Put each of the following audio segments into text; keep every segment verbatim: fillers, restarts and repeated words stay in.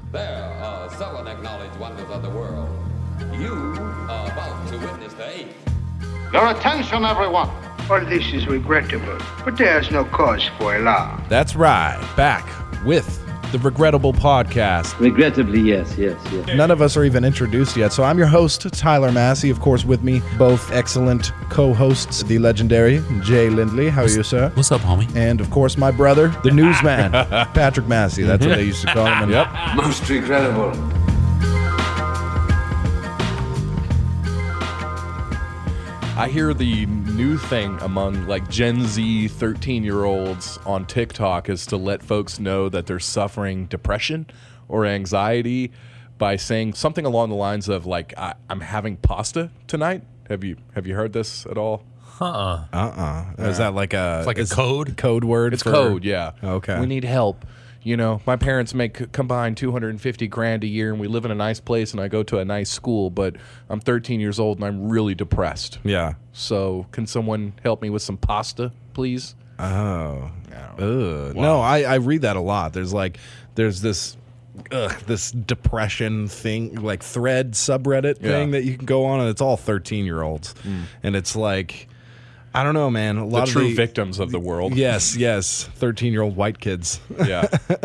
There are seven acknowledged wonders of the world. You are about to witness the eighth. Your attention, everyone. All this is regrettable, but there's no cause for alarm. That's right. Back with the Regrettable Podcast. Regrettably, yes, yes, yes. None of us are even introduced yet, so I'm your host, Tyler Massey. Of course, with me, both excellent co-hosts, the legendary Jay Lindley. How are you, sir? What's up, homie? And, of course, my brother, the newsman, Patrick Massey. That's what they used to call him. And Yep. Most regrettable. I hear the new thing among like Gen Z thirteen-year-olds on TikTok is to let folks know that they're suffering depression or anxiety by saying something along the lines of like, I- I'm having pasta tonight. Have you have you heard this at all? Uh-uh. Uh-uh. Is that like a... It's like a is- code? Code word It's for... code, yeah. Okay. We need help. You know, my parents make combined two hundred fifty grand a year, and we live in a nice place, and I go to a nice school, but I'm thirteen years old, and I'm really depressed. Yeah. So can someone help me with some pasta, please? Oh. Ugh. No, I, I read that a lot. There's like, there's this... Ugh, this depression thing, like thread subreddit thing Yeah. that you can go on, and it's all thirteen year olds, and it's like, I don't know, man. A lot The of true the, victims of the world. Yes, yes, thirteen year old white kids Yeah.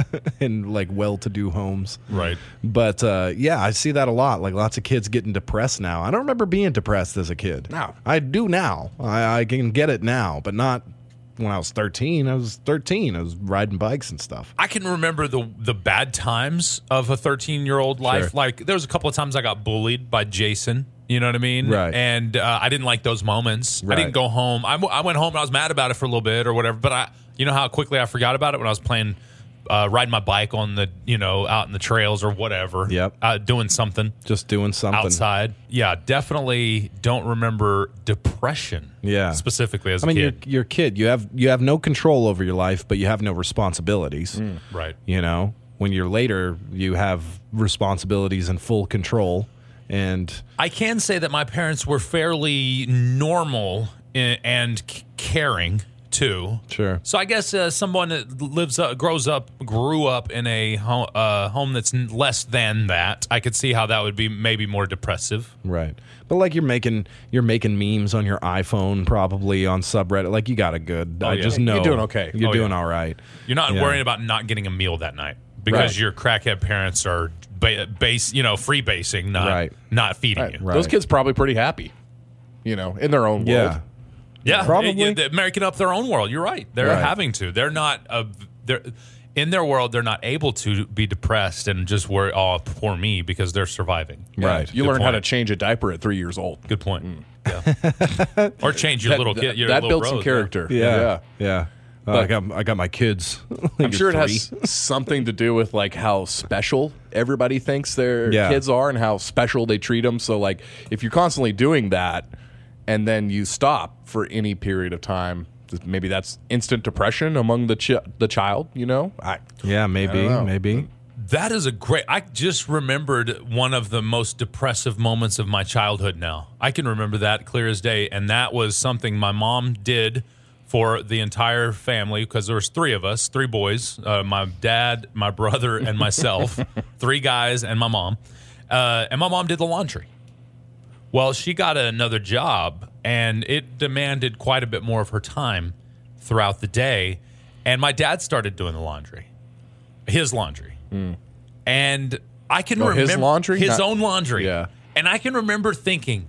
in like well to do homes, Right. But uh, yeah, I see that a lot. Like lots of kids getting depressed now. I don't remember being depressed as a kid. No. I do now. I, I can get it now, but not when I was thirteen. I was thirteen. I was riding bikes and stuff. I can remember the the bad times of a thirteen-year-old life. Sure. Like, there was a couple of times I got bullied by Jason. You know what I mean? Right. And uh, I didn't like those moments. Right. I didn't go home. I, w- I went home and I was mad about it for a little bit or whatever. But I, you know how quickly I forgot about it when I was playing, uh, riding my bike on the, you know, out in the trails or whatever. Yep. Uh, doing something Just doing something outside. Yeah, definitely don't remember depression. Yeah. Specifically as I mean, a you're kid. you're a kid. You have you have no control over your life, but you have no responsibilities. Right. You know, when you're later, you have responsibilities and full control. And I can say that my parents were fairly normal i- and c- caring too. sure, So I guess uh, someone that lives up, grows up, grew up in a ho- uh, home that's n- less than that. I could see how that would be maybe more depressive. right. But like you're making you're making memes on your iPhone, probably on subreddit. Like you got it good. I yeah. just know You're doing okay. You're Oh, doing yeah. all right. You're not Yeah. worrying about not getting a meal that night because Right. your crackhead parents are ba- base, you know, free basing, not Right. not feeding Right. you. Right. Those kids probably pretty happy, you know, in their own world. Yeah. Yeah, Probably. yeah, they're making up their own world. You're right. They're Right. having to. They're not. A, they're in their world. They're not able to be depressed and just worry. Oh, poor me, because they're surviving. Right. You Good learn how to point. change a diaper at three years old. Good point. Yeah. Or change your That, little that, kid. Your that little builds some bros, character. Yeah. Yeah. Uh, I But- got I got my kids. I'm sure it has something to do with like how special everybody thinks their Yeah. kids are and how special they treat them. So like if you're constantly doing that and then you stop for any period of time, maybe that's instant depression among the chi- the child, you know? I Yeah, maybe, I don't know. maybe. That is a great. I just remembered one of the most depressive moments of my childhood now. I can remember that clear as day. And that was something my mom did for the entire family because there was three of us, three boys, uh, my dad, my brother, and myself, three guys and my mom. Uh, and my mom did the laundry. Well, she got another job, and it demanded quite a bit more of her time throughout the day. And my dad started doing the laundry, his laundry. And I can Oh, remember his laundry? his Not- own laundry. Yeah. And I can remember thinking,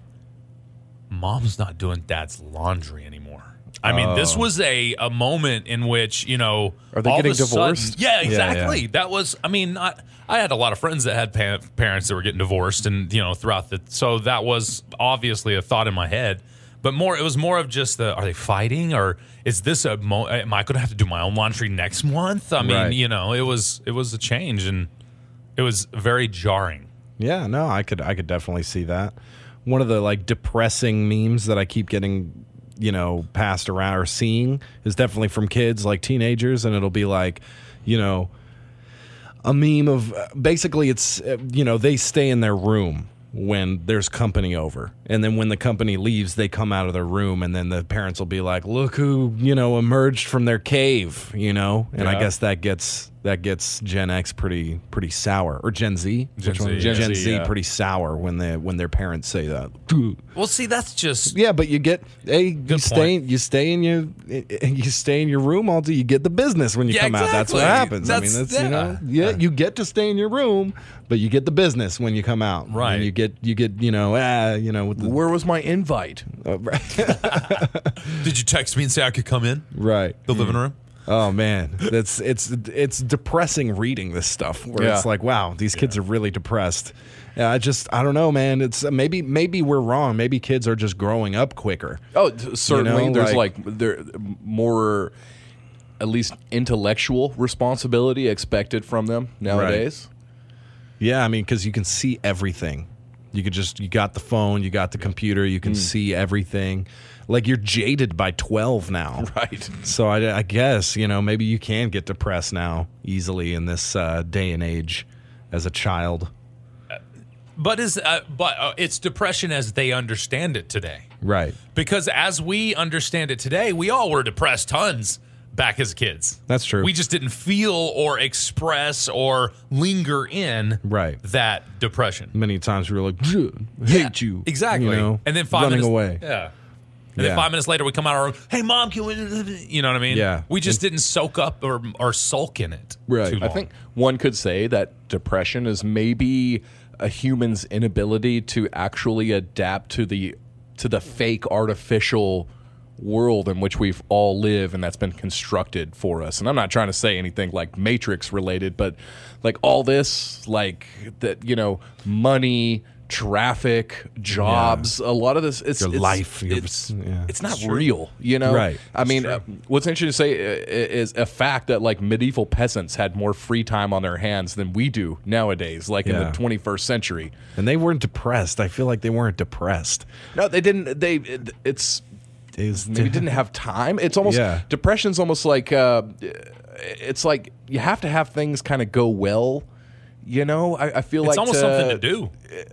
Mom's not doing Dad's laundry anymore. I mean, this was a, a moment in which, you know, Are they all of getting a sudden- divorced? yeah, yeah. exactly. That was, I mean, not, I had a lot of friends that had pa- parents that were getting divorced, and you know, throughout the, so that was obviously a thought in my head. But more, it was more of just the, are they fighting, or is this a, mo- am I going to have to do my own laundry next month? I mean, Right. you know, it was, it was a change, and it was very jarring. Yeah, no, I could I could definitely see that. One of the like depressing memes that I keep getting, you know, passed around or seeing is definitely from kids, like teenagers, and it'll be like, you know, a meme of basically it's uh, you know, they stay in their room when there's company over, and then when the company leaves, they come out of their room, and then the parents will be like, look who, you know, emerged from their cave, you know. And I Yeah. guess that gets that gets Gen X pretty pretty sour, or Gen Z. Gen Which one? Z, Gen, Gen Z, Z yeah. pretty sour when they when their parents say that. Well, see, that's just Yeah, but you get a you Good stay point. you stay in your you stay in your room all day. You get the business when you Yeah, come out. That's what exactly. happens. I mean, That's- that's you know, yeah. yeah, you get to stay in your room, but you get the business when you come out. Right. And you get you get you know ah you know with the, Where was my invite? uh, right. Did you text me and say I could come in right. the living room? Oh man, that's it's it's depressing reading this stuff. Where Yeah. it's like, wow, these kids are really depressed. Yeah, I just I don't know, man. It's uh, maybe maybe we're wrong. Maybe kids are just growing up quicker. Oh, t- certainly. You know, There's like- like, there more, at least intellectual responsibility expected from them nowadays. Yeah, I mean, because you can see everything. You could just you got the phone, you got the computer, you can see everything. Like you're jaded by twelve now. Right. So I, I guess you know maybe you can get depressed now easily in this uh, day and age as a child. But is uh, but uh, it's depression as they understand it today. Right. Because as we understand it today, we all were depressed tons back as kids. That's true. We just didn't feel or express or linger in Right. that depression. Many times we were like, "Ugh, I hate you. Exactly. You know, and then five running minutes away. Yeah. And Yeah. then five minutes later, we come out of our room. Hey, mom, can we? You know what I mean? Yeah. We just didn't soak up or or sulk in it. Right. Too I long. think one could say that depression is maybe a human's inability to actually adapt to the to the fake artificial world in which we've all live and that's been constructed for us. And I'm not trying to say anything like Matrix related, but like all this, like that, you know, money, traffic, jobs, a lot of this, it's Your it's, life, your- It's, yeah. it's not real, you know? Right. I mean, uh, what's interesting to say i- i- is a fact that like medieval peasants had more free time on their hands than we do nowadays, like in Yeah. the twenty-first century. And they weren't depressed. I feel like they weren't depressed. No, they didn't. They it, it's It was- maybe didn't have time. It's almost Yeah. depression's almost like uh, it's like you have to have things kind of go well. You know, I, I feel it's like almost to- something to do.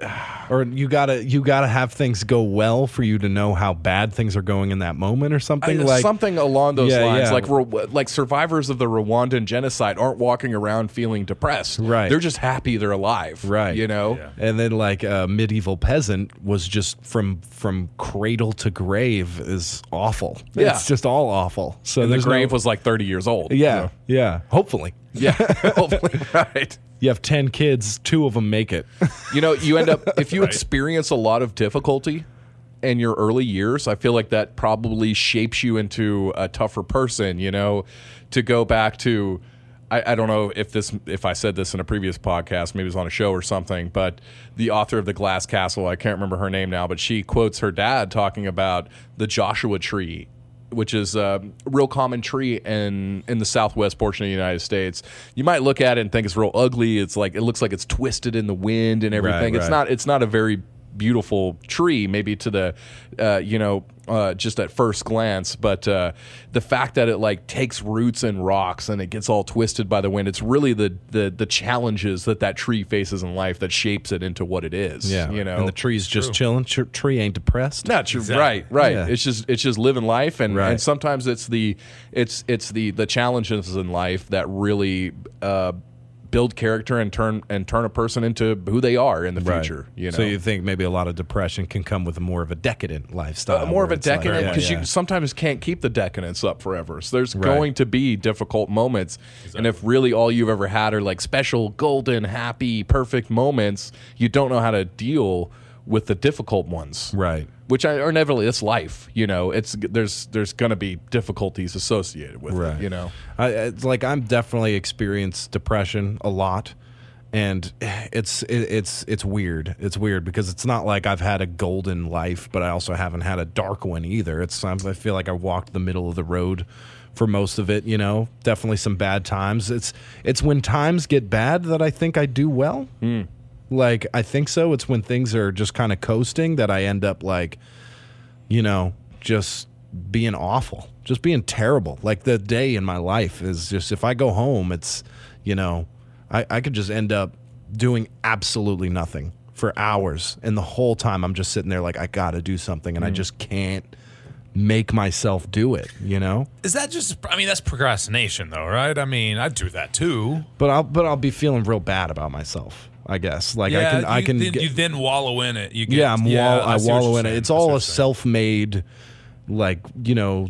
Or you gotta you gotta have things go well for you to know how bad things are going in that moment, or something I- like something along those Yeah, lines. yeah. Like Ru- like survivors of the Rwandan genocide aren't walking around feeling depressed. Right. They're just happy they're alive. Right. You know. And then like a medieval peasant was just from from cradle to grave is awful. Yeah. It's just all awful. So And the there's grave no, was like thirty years old. you yeah know? yeah hopefully Yeah. Hopefully. Right. you have ten kids, two of them make it. You know, you end up if you experience a lot of difficulty in your early years, I feel like that probably shapes you into a tougher person, you know, to go back to I, I don't know if this if I said this in a previous podcast, maybe it was on a show or something, but the author of The Glass Castle, I can't remember her name now, but she quotes her dad talking about the Joshua tree, which is a real common tree in in the southwest portion of the United States. You might look at it and think it's real ugly. It's like it looks like it's twisted in the wind and everything. Right, It's right. not it's not a very beautiful tree, maybe to the uh, you know uh, just at first glance, but uh, the fact that it like takes roots in rocks and it gets all twisted by the wind, it's really the the the challenges that that tree faces in life that shapes it into what it is. Yeah, you know, and the tree's just chilling. Tr- tree ain't depressed. not true. Exactly. Right, right. Yeah. It's just it's just living life, and, Right. and sometimes it's the it's it's the the challenges in life that really uh, build character and turn and turn a person into who they are in the Right. future. You know, So you think maybe a lot of depression can come with more of a decadent lifestyle, uh, more of where a it's like- decadent yeah, because yeah. you sometimes can't keep the decadence up forever. So there's Right. going to be difficult moments, and if really all you've ever had are like special, golden, happy, perfect moments, you don't know how to deal with the difficult ones. Right. Which are inevitably, it's life. You know, it's there's there's going to be difficulties associated with Right. it. You know, I, it's like I'm definitely experienced depression a lot, and it's it, it's it's weird. It's weird because it's not like I've had a golden life, but I also haven't had a dark one either. It's I feel like I walked the middle of the road for most of it. You know, definitely some bad times. It's it's when times get bad that I think I do well. Like I think so. It's when things are just kind of coasting that I end up like, you know, just being awful, just being terrible. Like the day in my life is just, if I go home, it's, you know, I, I could just end up doing absolutely nothing for hours. And the whole time I'm just sitting there like, I got to do something. And I just can't make myself do it, you know? Is that just? I mean, that's procrastination, though, right? I mean, I do that too. But I'll but I'll be feeling real bad about myself, I guess. Like yeah, I can I you, can then, get, you then wallow in it. You get, yeah, I'm yeah, wall, I see what wallow you're in it. saying. It's I see all what a you're saying. self-made, like, you know,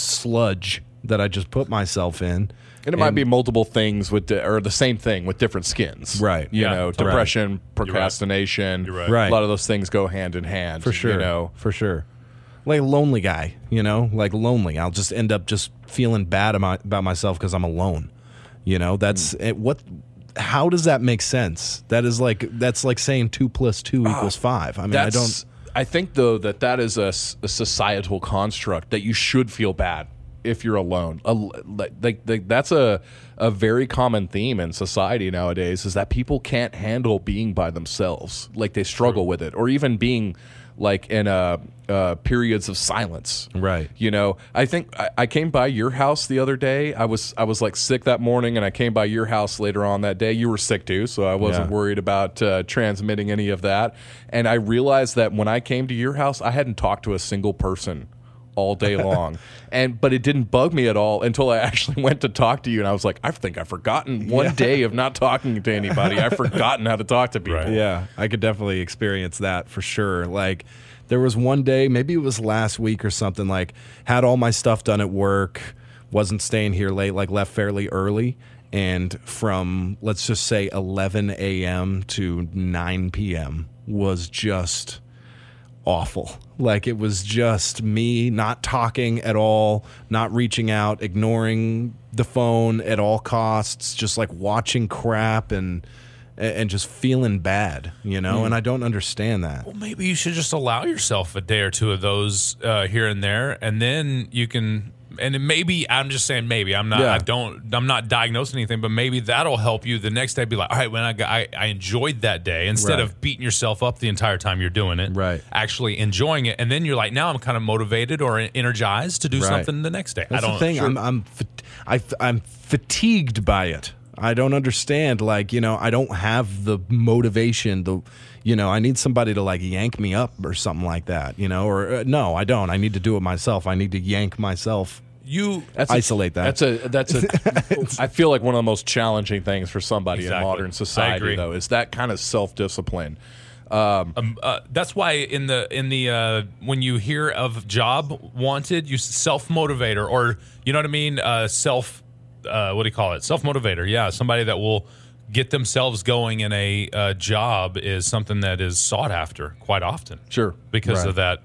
sludge that I just put myself in. And it might be multiple things with, di- or the same thing with different skins. Right. You Yeah, know, totally. depression, procrastination. You're right. Right. A lot of those things go hand in hand. For sure. You know, For sure. Like a lonely guy, you know, like lonely. I'll just end up just feeling bad about, about myself because I'm alone. You know, that's Hmm. it, what. How does that make sense? That is like that's like saying two plus two equals five. I mean, I That's, don't. I think though that that is a, s- a societal construct that you should feel bad if you're alone. A, like, like, like that's a a very common theme in society nowadays is that people can't handle being by themselves. Like they struggle with it, or even being like in uh, uh, periods of silence. Right. You know, I think I, I came by your house the other day. I was I was like sick that morning, and I came by your house later on that day. You were sick too, so I wasn't Yeah. worried about uh, transmitting any of that. And I realized that when I came to your house, I hadn't talked to a single person all day long, and but it didn't bug me at all until I actually went to talk to you, and I was like, I think I've forgotten one day of not talking to anybody. I've forgotten how to talk to people. Right. Yeah, I could definitely experience that for sure. Like, there was one day, maybe it was last week or something, like, had all my stuff done at work, wasn't staying here late, like, left fairly early. And from, let's just say, eleven a.m. to nine p.m. was just awful. Like, it was just me not talking at all, not reaching out, ignoring the phone at all costs, just like watching crap and and just feeling bad, you know? And I don't understand that. Well, maybe you should just allow yourself a day or two of those uh, here and there, and then you can. And it maybe I'm just saying maybe I'm not. Yeah. I don't. I'm not diagnosing anything, but maybe that'll help you the next day. Be like, all right, when I got, I, I enjoyed that day instead Right. of beating yourself up the entire time you're doing it. Right. Actually enjoying it, and then you're like, now I'm kind of motivated or energized to do Right. something the next day. That's I don't. the thing. Sure. I'm I'm fat- I, I'm fatigued by it. I don't understand. Like, you know, I don't have the motivation. The, you know, I need somebody to like yank me up or something like that. You know, or uh, no, I don't. I need to do it myself. I need to yank myself. you. That's a- Isolate that. That's a that's a. I feel like one of the most challenging things for somebody Exactly. in modern I society, agree. though, is that kind of self discipline. Um, Um, uh, that's why in the in the uh, when you hear of job wanted, you self motivator or you know what I mean, uh, self. Uh, what do you call it? Self motivator. Yeah, somebody that will get themselves going in a uh, job is something that is sought after quite often. Sure. because Right. of that.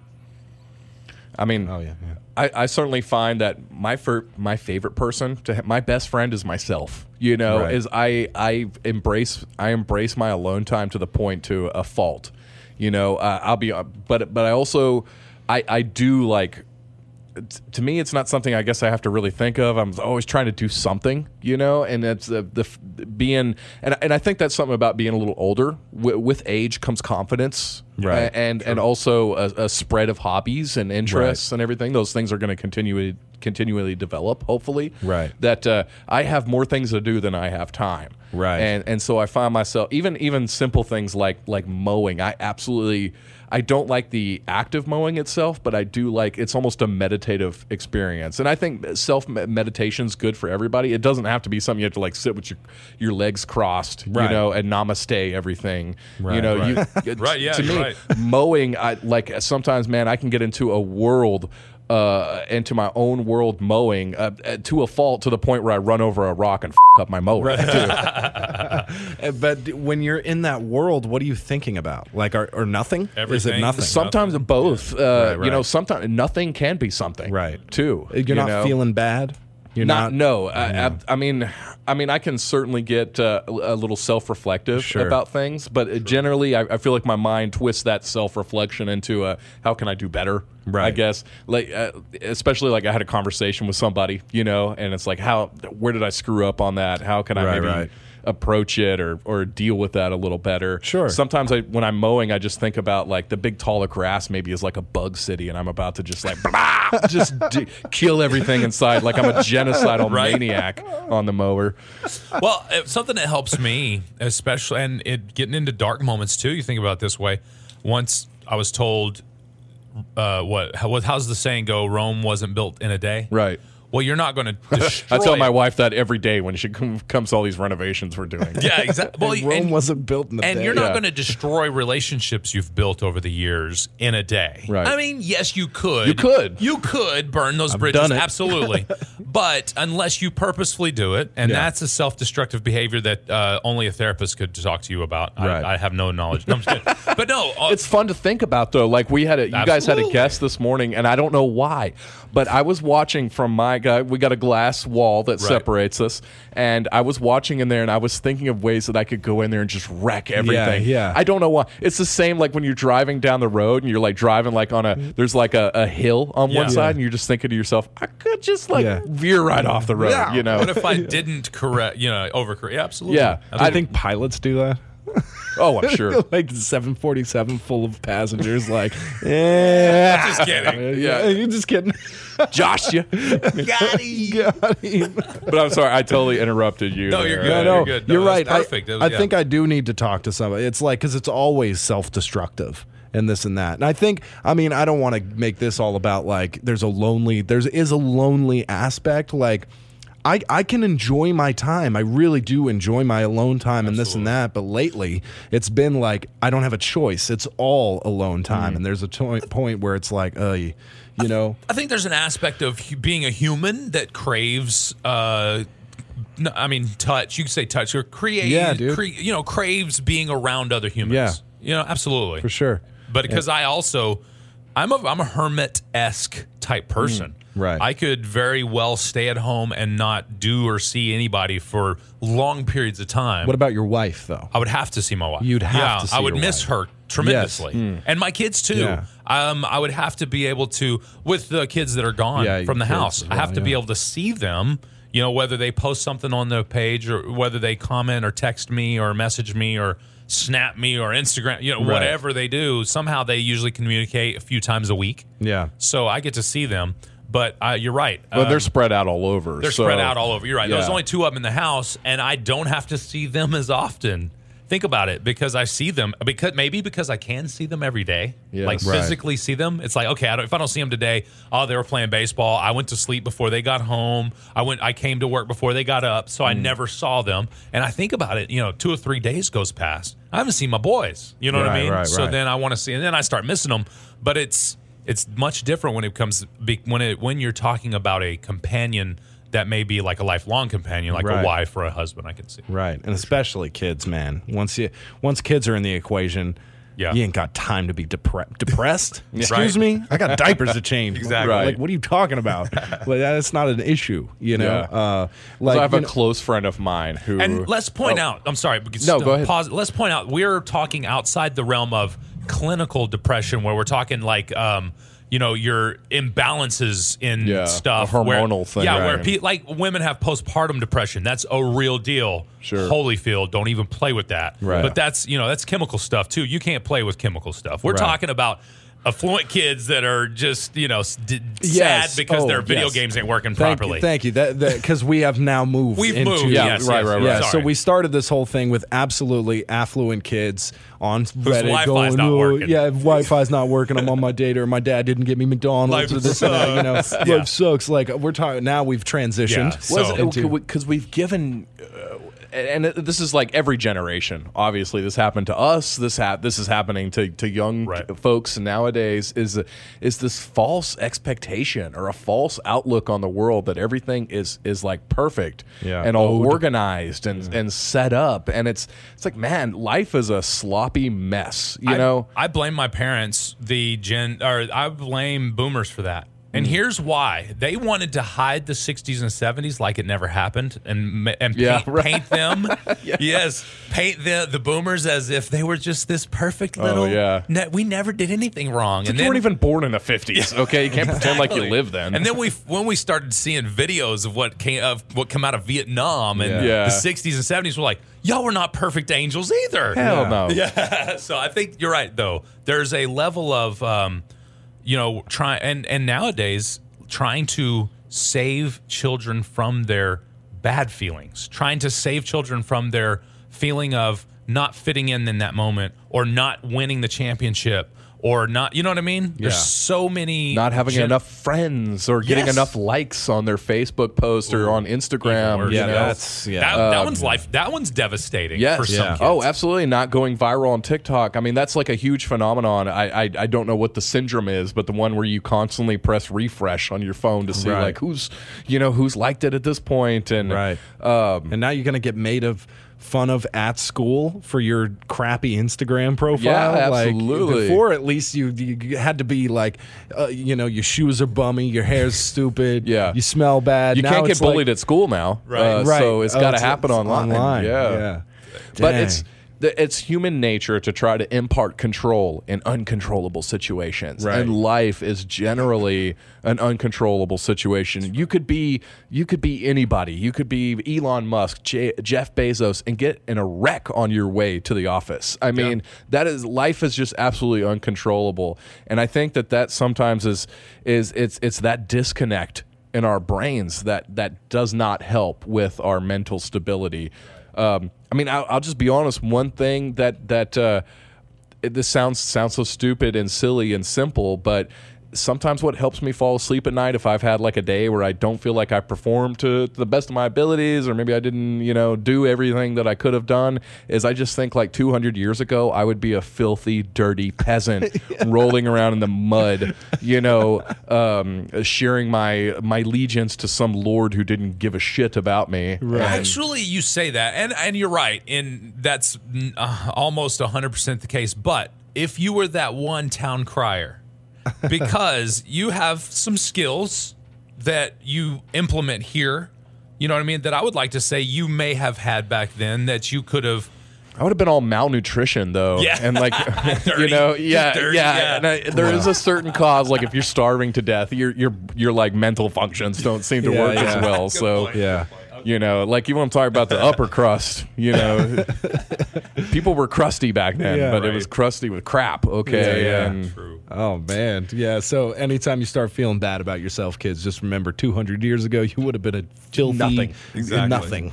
I mean, Oh, yeah, yeah. I, I certainly find that my fir- my favorite person to ha- my best friend is myself. You know, Right. is I I embrace I embrace my alone time to the point to a fault. You know, uh, I'll be, uh, but but I also I I do like. t- To me, it's not something I guess I have to really think of. I'm always trying to do something, you know, and it's the, the f- being, and and I think that's something about being a little older. W- with age comes confidence, Right. a- and and also a, a spread of hobbies and interests and everything. Those things are going to continually continually develop, hopefully. Right. That uh, I have more things to do than I have time. Right. And and so I find myself even even simple things like like mowing. I absolutely. I don't like the act of mowing itself, but I do like it's almost a meditative experience. And I think self meditation is good for everybody. It doesn't have to be something you have to like sit with your your legs crossed, Right. you know, and namaste everything. You Right, know, right. you Right, yeah, to you're me, right. mowing, I like sometimes, man, I can get into a world. Uh, into my own world mowing uh, uh, to a fault to the point where I run over a rock and f- up my mower. too. Uh, But when you're in that world, what are you thinking about? Like, or, or nothing? Is it Everything. nothing? Sometimes both. Uh, Right, right. You know, sometimes nothing can be something. Right. Too. You're you not know? feeling bad. You're Not, not. no. I, I, I mean, I mean, I can certainly get uh, a little self-reflective Sure. about things, but generally, I, I feel like my mind twists that self-reflection into a how can I do better? I Right. guess, like, uh, especially like I had a conversation with somebody, you know, and it's like, how, where did I screw up on that? How can I Right, maybe right. approach it or or deal with that a little better? Sure. Sometimes I, when I'm mowing, I just think about like the big tall of grass maybe is like a bug city, and I'm about to just like blah, just d- kill everything inside, like I'm a genocidal Right. maniac on the mower. Well, uh, something that helps me, especially, and it getting into dark moments too. You think about it this way. Once I was told, uh, what, how, how's the saying go? Rome wasn't built in a day. Right. Well, you're not going to destroy I tell my it. wife that every day when she com- comes to all these renovations we're doing. Yeah, exactly. Well, And Rome and, wasn't built in a and day. you're not Yeah. going to destroy relationships you've built over the years in a day. Right. I mean, yes, you could. You could. You could burn those bridges. done it. Absolutely. But unless you purposefully do it, and Yeah. that's a self-destructive behavior that uh, only a therapist could talk to you about. Right. I, I have no knowledge. No, I'm just kidding. But no, uh, It's fun to think about, though. Like we had a, you guys had a Absolutely. guest this morning, and I don't know why, but I was watching from my guy. We got a glass wall that Right. separates us, and I was watching in there, and I was thinking of ways that I could go in there and just wreck everything. yeah. I don't know why. It's the same like when you're driving down the road and you're like driving like on a there's like a, a hill on Yeah. one side, and you're just thinking to yourself, I could just like Yeah. veer right off the road. Yeah. You know? what if I didn't correct, you know, overcorrect? Yeah, absolutely. Yeah. I think pilots do that. Oh, I'm sure. Like the seven forty-seven full of passengers, like, yeah. Just kidding. Yeah, you're just kidding. Josh, you. Got him. Got him. But I'm sorry, I totally interrupted you. No, there. you're good. No, You're no, good. No, you're that was right. I- perfect. That I, was- yeah. think I do need to talk to somebody. It's like because it's always self-destructive and this and that. And I think, I mean, I don't want to make this all about like there's a lonely, there's is a lonely aspect. Like I, I can enjoy my time. I really do enjoy my alone time and this and that. But lately, it's been like I don't have a choice. It's all alone time. Mm. And there's a to- point where it's like, uh, you, you know, I think there's an aspect of hu- being a human that craves. Uh, no, I mean, touch. You could say touch or create. Yeah, dude. cre- you know, craves being around other humans. Yeah. You know, absolutely. for sure. But because I also, I'm a I'm a hermit esque type person. right. I could very well stay at home and not do or see anybody for long periods of time. What about your wife, though? I would have to see my wife. You'd have yeah, to see I would your miss wife. her tremendously, Yes. and my kids too. Yeah. Um, I would have to be able to, with the kids that are gone Yeah, your from the kids house, as I have well, to be yeah. able to see them. You know, whether they post something on the page or whether they comment or text me or message me or snap me or Instagram. You know, Right. whatever they do, somehow they usually communicate a few times a week. Yeah. So I get to see them. But uh, you're right. But they're Um, spread out all over. they're so- spread out all over. You're right. There's Yeah. only two of them in the house, and I don't have to see them as often. Think about it, because I see them because maybe because I can see them every day, Yes. like Right. physically see them. It's like okay, I don't, if I don't see them today, oh, they were playing baseball. I went to sleep before they got home. I went, I came to work before they got up, so Mm. I never saw them. And I think about it, you know, two or three days goes past. I haven't seen my boys. You know what I Right, mean? right, so right. then I want to see, and then I start missing them. But it's it's much different when it comes be- when it when you're talking about a companion that may be like a lifelong companion, like Right. a wife or a husband. I can see. Right, and especially kids, man. Once you once kids are in the equation, Yeah. you ain't got time to be depre- depressed. Excuse Right. me, I got diapers to change. Exactly. Right. Like, what are you talking about? Like, that's not an issue, you know. Yeah. Uh, So like, I have you a know- close friend of mine who. And let's point Oh. out, I'm sorry, because No, go ahead. Pause, let's point out we're talking outside the realm of clinical depression, where we're talking like, um, you know, your imbalances in Yeah, stuff, a where- hormonal thing, Yeah, where right. pe- like women have postpartum depression. That's a real deal. Sure. Holyfield, don't even play with that. Right. But that's you know that's chemical stuff too. You can't play with chemical stuff. We're Right. talking about affluent kids that are just you know s- d- Yes. sad because Oh, their video yes. games ain't working Thank properly. you, thank you. That because we have now moved. We've into, moved. Yeah, yes, right, yes, right, yes. Yeah, Sorry. so we started this whole thing with absolutely affluent kids on Reddit Wi-Fi's going, not "Oh, working." yeah, if Wi-Fi's not working. I'm on my data, or my dad didn't get me McDonald's, Life or this and that. You know, sucks. Yeah. life sucks. Like we're talking now, we've transitioned. Yeah, so- into- because we've given, uh, and it- this is like every generation. Obviously, this happened to us. This hap- This is happening to, to young Right. folks nowadays. Is is this false expectation or a false outlook on the world that everything is is like perfect Yeah. and all Owed. organized and and set up, and it's it's like man, life is a sloppy mess. You I, know. I blame my parents, the gen, or I blame boomers for that. Mm. And here's why: they wanted to hide the sixties and seventies like it never happened, and ma- and Yeah, paint, right. paint them, yes, paint the the boomers as if they were just this perfect little. Oh, yeah. ne- we never did anything wrong, and you then weren't even born in the fifties, okay? You can't pretend like you Exactly. lived then. And then we, when we started seeing videos of what came of what come out of Vietnam and Yeah. Yeah. the sixties and seventies, we're like, y'all were not perfect angels either. Hell no. Yeah. So I think you're right, though. There's a level of, um, you know, try and and nowadays trying to save children from their bad feelings, trying to save children from their feeling of not fitting in in that moment or not winning the championship or not, you know what I mean? Yeah. There's so many. Not having gen- enough friends or getting Yes. enough likes on their Facebook post or on Instagram. worse. you Yeah, know? that's yeah. That, that one's life. That one's devastating Yes. for some Yeah. kids. Oh, absolutely. Not going viral on TikTok. I mean, that's like a huge phenomenon. I, I I don't know what the syndrome is, but the one where you constantly press refresh on your phone to see Right. like who's, you know, who's liked it at this point. And Right. um, And now you're going to get made of fun of at school for your crappy Instagram profile. Yeah, Like, absolutely. before, at least you, you had to be like, uh, you know, your shoes are bummy, your hair's stupid, Yeah. you smell bad. you Now can't get it's like- bullied at school now. Right. Uh, right. So it's Oh, got to happen it's online. online. Yeah. yeah. But Dang. it's the- it's human nature to try to impart control in uncontrollable situations, Right. and life is generally an uncontrollable situation. You could be you could be anybody. You could be Elon Musk, J- Jeff Bezos, and get in a wreck on your way to the office. I mean, that is life is just absolutely uncontrollable, and I think that that sometimes is is it's it's that disconnect in our brains that that does not help with our mental stability. Um, I mean, I'll, I'll just be honest. One thing that that uh, it, this sounds sounds so stupid and silly and simple, but sometimes what helps me fall asleep at night if I've had like a day where I don't feel like I performed to, to the best of my abilities, or maybe I didn't, you know, do everything that I could have done, is I just think like two hundred years ago I would be a filthy, dirty peasant rolling around in the mud, you know, um, sharing my my allegiance to some lord who didn't give a shit about me. Right. Actually, you say that, and and you're right, and that's uh, almost one hundred percent the case. But if you were that one town crier, because you have some skills that you implement here, you know what I mean, that I would like to say you may have had back then that you could have. I would have been all malnutrition though, Yeah. and like you Dirty. know, yeah, Dirty, yeah. yeah. And I, there is a certain cause, like if you're starving to death, your your your like mental functions don't seem to Yeah, work yeah. as well. Good So point. yeah. you know, like you want to talk about the upper crust, you know, people were crusty back then, Yeah, but it right. was crusty with crap. Okay, Yeah, yeah. and True. Oh man, yeah. So anytime you start feeling bad about yourself, kids, just remember two hundred years ago you would have been a filthy Nothing. Exactly. nothing.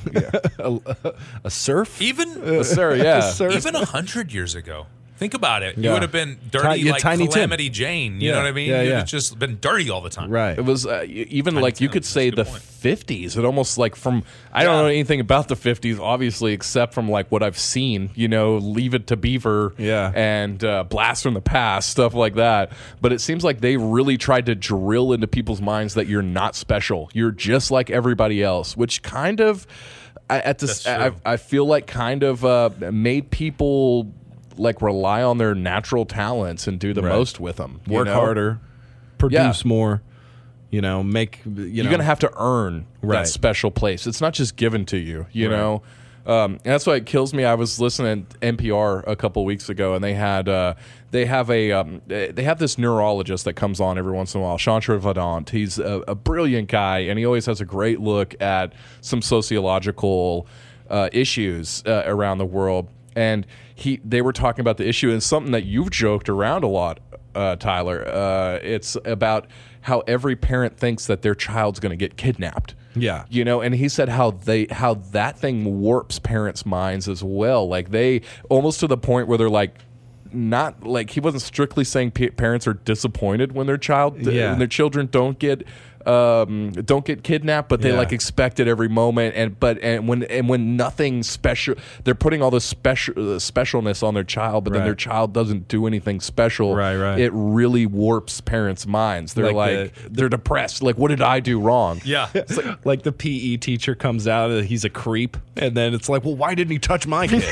a, a serf, Even sir, yeah. serf. even a hundred years ago. Think about it. You Yeah. would have been Ti- dirty yeah, like Tiny Tim. Calamity Jane. You Yeah. know what I mean? Yeah, You'd yeah. have just been dirty all the time. right? It was uh, y- even Tiny like you Tim, could that's say a good the point. fifties. It almost like from I don't Yeah. know anything about the fifties, obviously, except from like what I've seen. You know, Leave It to Beaver, Yeah. and uh, Blast from the Past, stuff like that. But it seems like they really tried to drill into people's minds that you're not special. You're just like everybody else, which kind of I, at this That's I, true. I feel like kind of uh, made people like rely on their natural talents and do the Right. most with them. you Work know? harder, produce Yeah. more. You know, make you know. You're gonna have to earn Right. that special place. It's not just given to you, you Right. know. Um, and that's why it kills me. I was listening to N P R a couple weeks ago, and they had uh, they have a um, they have this neurologist that comes on every once in a while, Chantra Vedant. He's a, a brilliant guy, and he always has a great look at some sociological uh, issues uh, around the world. And he they were talking about the issue, and something that you've joked around a lot, uh, Tyler. Uh, it's about how every parent thinks that their child's going to get kidnapped. Yeah. You know, and he said how they how that thing warps parents' minds as well. Like they almost to the point where they're like not like he wasn't strictly saying pa- parents are disappointed when their child Yeah. when their children don't get um don't get kidnapped, but they Yeah. like expect it every moment. And but and when and when nothing special, they're putting all this special uh, specialness on their child, but then Right. their child doesn't do anything special. Right, right. It really warps parents' minds. They're Like like, the- they're depressed. Like, what did I do wrong? Yeah. like the P E teacher comes out and he's a creep, and then it's like, well, why didn't he touch my kid?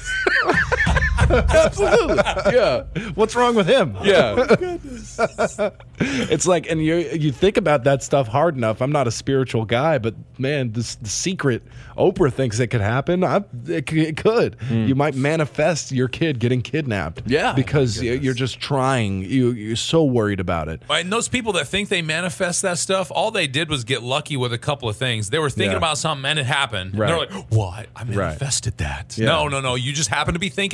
Absolutely. Yeah. What's wrong with him? Yeah. It's like, and you you think about that stuff hard enough. I'm not a spiritual guy, but man, this the secret Oprah thinks it could happen. I, it, c- it could. You might manifest your kid getting kidnapped. Yeah. because you- you're just trying. You you're so worried about it. And those people that think they manifest that stuff, all they did was get lucky with a couple of things. They were thinking Yeah. about something and it happened. Right. And they're like, what? I manifested that. Yeah. No, no, no. You just happen to be thinking about it with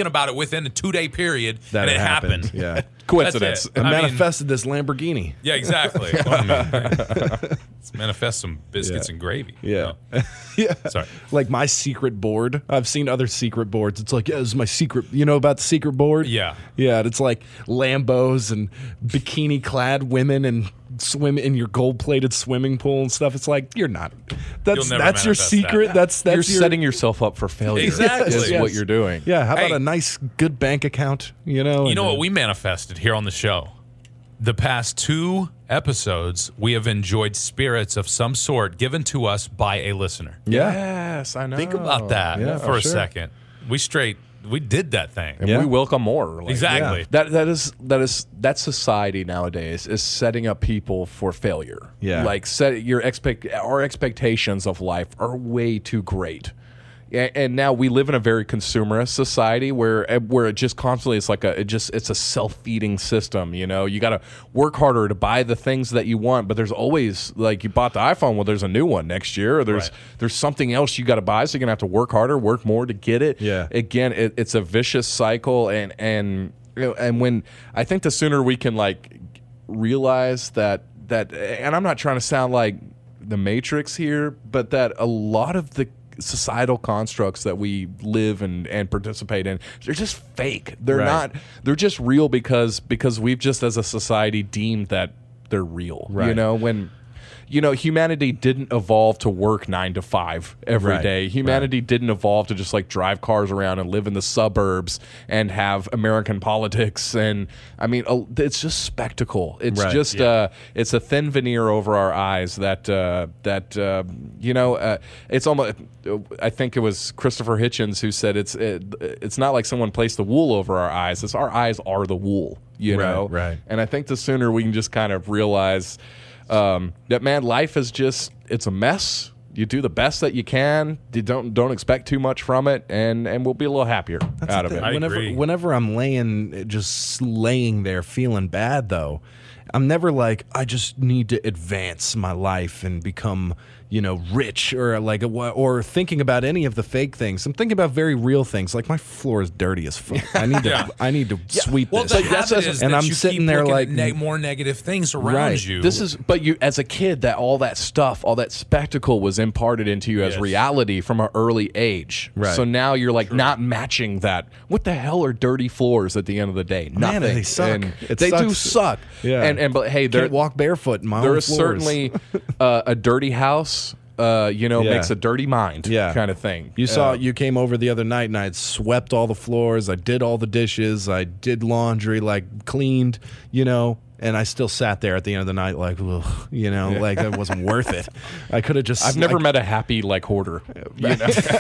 within a two day period, That and it happened. happened. Yeah. Coincidence. That's it. I, I mean, manifested this Lamborghini. yeah, exactly. Well, I mean, let's manifest some biscuits Yeah. and gravy. Yeah. No. yeah. Sorry. Like my secret board. I've seen other secret boards. It's like, yeah, this is my secret. You know about the secret board? Yeah. Yeah. And it's like Lambos and bikini clad women and swim in your gold plated swimming pool and stuff. It's like, you're not. That's You'll never that's your manifest that. secret. That's that's you're your, setting yourself up for failure. Exactly. Is Yes. what you're doing. Yeah. How about Hey. a nice, good bank account? You know? You and, know uh, what we manifested here on the show? The past two episodes, we have enjoyed spirits of some sort given to us by a listener. Yeah. Yes, I know. Think about that yeah, for oh, a sure. second. We straight, we did that thing. And Yeah. we welcome more. Like, Exactly. That that is that is that society nowadays is setting up people for failure. Yeah. Like set your expect our expectations of life are way too great. A- And now we live in a very consumerist society where where it just constantly it's like a it just it's a self-feeding system, you know. You got to work harder to buy the things that you want, but there's always like you bought the iPhone, well there's a new one next year, or there's Right. there's something else you got to buy, so you're going to have to work harder, work more to get it. Yeah. Again, it, it's a vicious cycle, and and you know, and when I think the sooner we can like realize that that and I'm not trying to sound like the Matrix here, but that a lot of the societal constructs that we live and, and participate in, they're just fake. They're Right. not they're just real because because we've just as a society deemed that they're real. You Right. know, when you know, humanity didn't evolve to work nine to five every Right. day. Humanity didn't evolve to just like drive cars around and live in the suburbs and have American politics. And I mean, uh, it's just spectacle. It's Right. just uh, it's a thin veneer over our eyes that uh, that uh, you know. Uh, it's almost. I think it was Christopher Hitchens who said it's it, it's not like someone placed the wool over our eyes. It's our eyes are the wool. You Right, know. right. And I think the sooner we can just kind of realize. Um, that man, life is just it's a mess. You do the best that you can. You don't don't expect too much from it, and and we'll be a little happier out of it. I whenever agree. whenever I'm laying just laying there feeling bad though, I'm never like I just need to advance my life and become, you know, rich or like a, or thinking about any of the fake things. I'm thinking about very real things. Like my floor is dirty as fuck. I need to Yeah. I need to sweep Well, this. the that's- habit is and that I'm you sitting keep there looking like at neg- more negative things around Right. you. This is, but you as a kid, that all that stuff, all that spectacle was imparted into you as Yes. reality from an early age. Right. So now you're like not matching that. What the hell are dirty floors at the end of the day? Man, Nothing. they suck. And It they do sucks. suck. Yeah. And and but hey, there can't walk barefoot in my there own is floors. certainly uh, a dirty house. Uh, you know, Yeah. makes a dirty mind. Yeah. kind of thing. You saw Uh, you came over the other night and I had swept all the floors. I did all the dishes. I did laundry, like cleaned, you know, and I still sat there at the end of the night like, ugh, you know, like it wasn't worth it. I could have just I've never like, met a happy like hoarder. You know?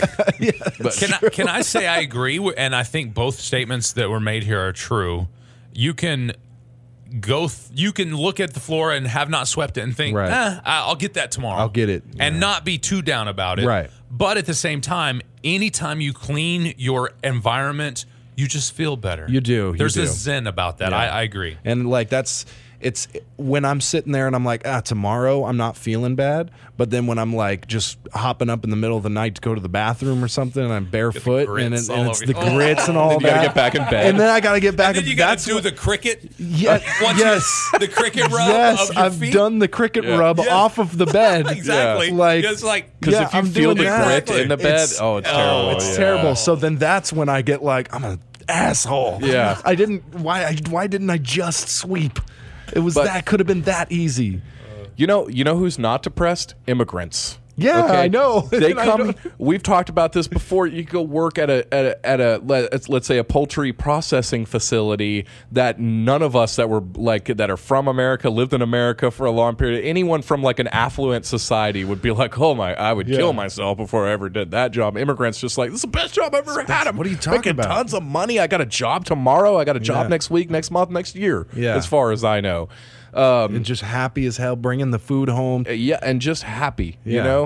But- Can I, can I say I agree? wi- And I think both statements that were made here are true. You can go, th- you can look at the floor and have not swept it and think, Right. eh, I- I'll get that tomorrow. I'll get it. And Yeah. not be too down about it. Right. But at the same time, anytime you clean your environment, you just feel better. You do, you There's do. a zen about that. Yeah. I, I agree. And like that's it's when I'm sitting there and I'm like, ah, tomorrow I'm not feeling bad. But then when I'm like just hopping up in the middle of the night to go to the bathroom or something, and I'm barefoot and, grits it, all and it's over the you. grits and all you gotta that. get back in bed. And then I gotta get back And then in you got that's to do what- the cricket. Yeah, Once you- yes. the cricket rub Yes, of your I've feet. done the cricket Yeah. rub Yes. off of the bed. Exactly. Like, It's like Because Yeah, if you I'm feel doing the that. grit in the bed, It's- oh, it's oh, terrible. It's yeah. terrible. So then that's when I get like, I'm an asshole. Yeah. I didn't. Why? I, why didn't I just sweep? It was But- that could have been that easy. You know, you know who's not depressed? Immigrants. Yeah, I know. They And I come. don't- We've talked about this before. You go work at a at a, at a let's, let's say a poultry processing facility that none of us that were like that are from America, lived in America for a long period. Anyone from like an affluent society would be like, "Oh my, I would Yeah. kill myself before I ever did that job." Immigrants just like, "This is the best job I've ever had." I'm what are you talking making about? Tons of money. I got a job tomorrow. I got a job Yeah. next week, next month, next year. Yeah. As far as I know. Um, and just happy as hell, bringing the food home. yeah, and just happy, you Yeah. know.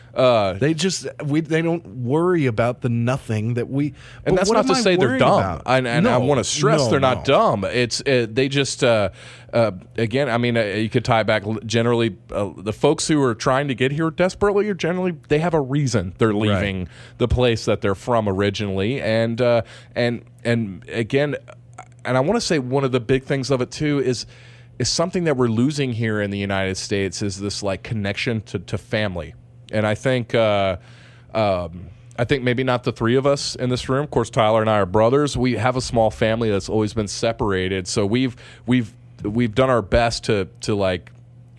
Uh, They just we they don't worry about the nothing that we. and but that's what not am to I say they're worried dumb. about? And, and I No, want to stress no, they're not no. dumb. It's uh, they just uh, uh, again. I mean, uh, you could tie back. Generally, uh, the folks who are trying to get here desperately are generally they have a reason they're leaving Right. the place that they're from originally. And uh, and and again, and I want to say one of the big things of it too is. is something that we're losing here in the United States is this like connection to, to family. And I think uh, um, I think maybe not the three of us in this room. Of course, Tyler and I are brothers. We have a small family that's always been separated. So we've we've we've done our best to to like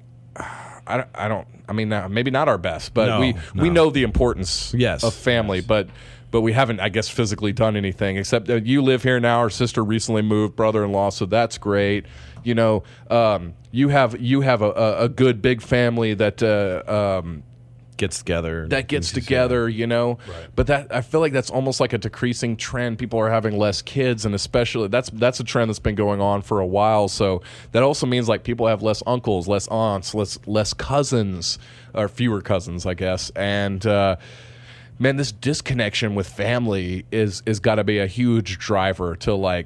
I don't, I don't I mean uh, maybe not our best, but No, we no. we know the importance Yes, of family, yes. but but we haven't, I guess, physically done anything except that you live here now. Our sister recently moved, brother-in-law, so that's great. You know, um, you have you have a, a, a good big family that uh, um, Gets together. that gets things you say. together. You know, but that I feel like that's almost like a decreasing trend. People are having less kids, and especially that's that's a trend that's been going on for a while. So that also means like people have less uncles, less aunts, less less cousins, or fewer cousins, I guess, and. Uh, Man, this disconnection with family is is got to be a huge driver to like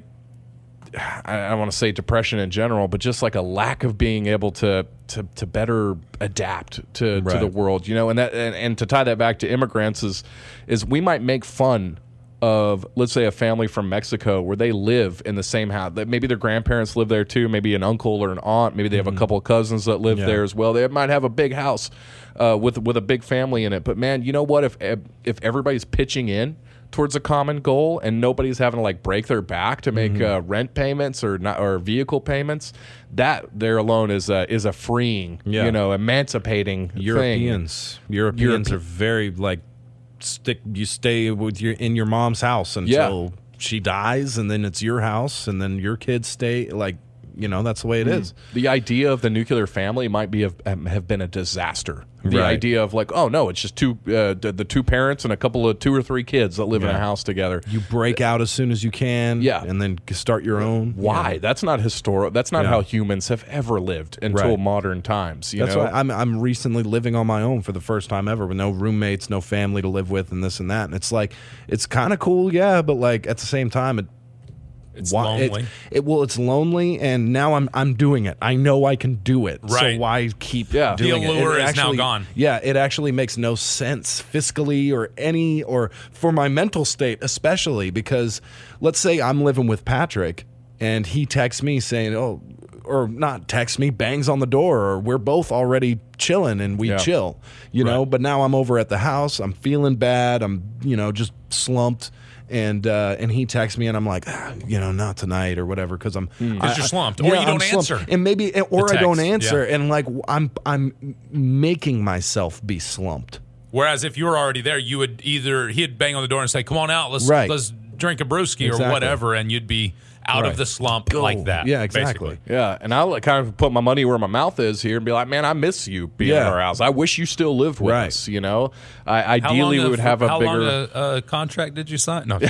I don't want to say depression in general, but just like a lack of being able to to, to better adapt to, to Right. the world, you know, and that and, and to tie that back to immigrants is is we might make fun of, let's say, a family from Mexico where they live in the same house. That maybe their grandparents live there too, maybe an uncle or an aunt, maybe they have a couple of cousins that live Yeah. there as well. They might have a big house uh, with with a big family in it. But man, you know what? If if everybody's pitching in towards a common goal and nobody's having to like break their back to make uh, rent payments or not or vehicle payments, that there alone is a, is a freeing, Yeah. you know, emancipating thing. Europeans. Europeans Europe- are very like stick. You stay with your in your mom's house until she dies, and then it's your house, and then your kids stay. Like you know, that's the way it is. The idea of the nuclear family might be have, have been a disaster. The Right. idea of like, oh no, it's just two uh, the, the two parents and a couple of two or three kids that live in a Yeah. house together. You break out as soon as you can, Yeah. and then start your own. Why? Yeah. That's not historic. That's not Yeah. how humans have ever lived until Right. modern times. You That's know, why I'm I'm recently living on my own for the first time ever, with no roommates, no family to live with, and this and that. And it's like it's kind of cool, yeah, but like at the same time, it It's why- it- lonely. It, well, it's lonely, and now I'm I'm doing it. I know I can do it. Right. So why keep Yeah. The doing it? allure It is now actually- gone. Yeah, it actually makes no sense fiscally or any or for my mental state, especially because let's say I'm living with Patrick and he texts me saying, "Oh," or not text me, bangs on the door, or we're both already chilling and we Yeah. chill, you know. Right. But now I'm over at the house. I'm feeling bad. I'm you know just slumped. And uh, and he texts me and I'm like, ah, you know, not tonight or whatever because I'm Hmm. 'Cause I- you're I- slumped, or you I'm don't slumped. answer and maybe or the I don't text, answer, yeah. and like I'm I'm making myself be slumped. Whereas if you were already there, you would either he'd bang on the door and say, "Come on out, let's Right. let's drink a brewski Exactly. or whatever," and you'd be out Right. of the slump Go. like that. Yeah, exactly. basically. yeah, and I'll kind of put my money where my mouth is here and be like, man, I miss you being Yeah. in our house. I wish you still lived with Right. us. You know, I, How ideally long we a- would have a how bigger. long a, a contract did you sign? No,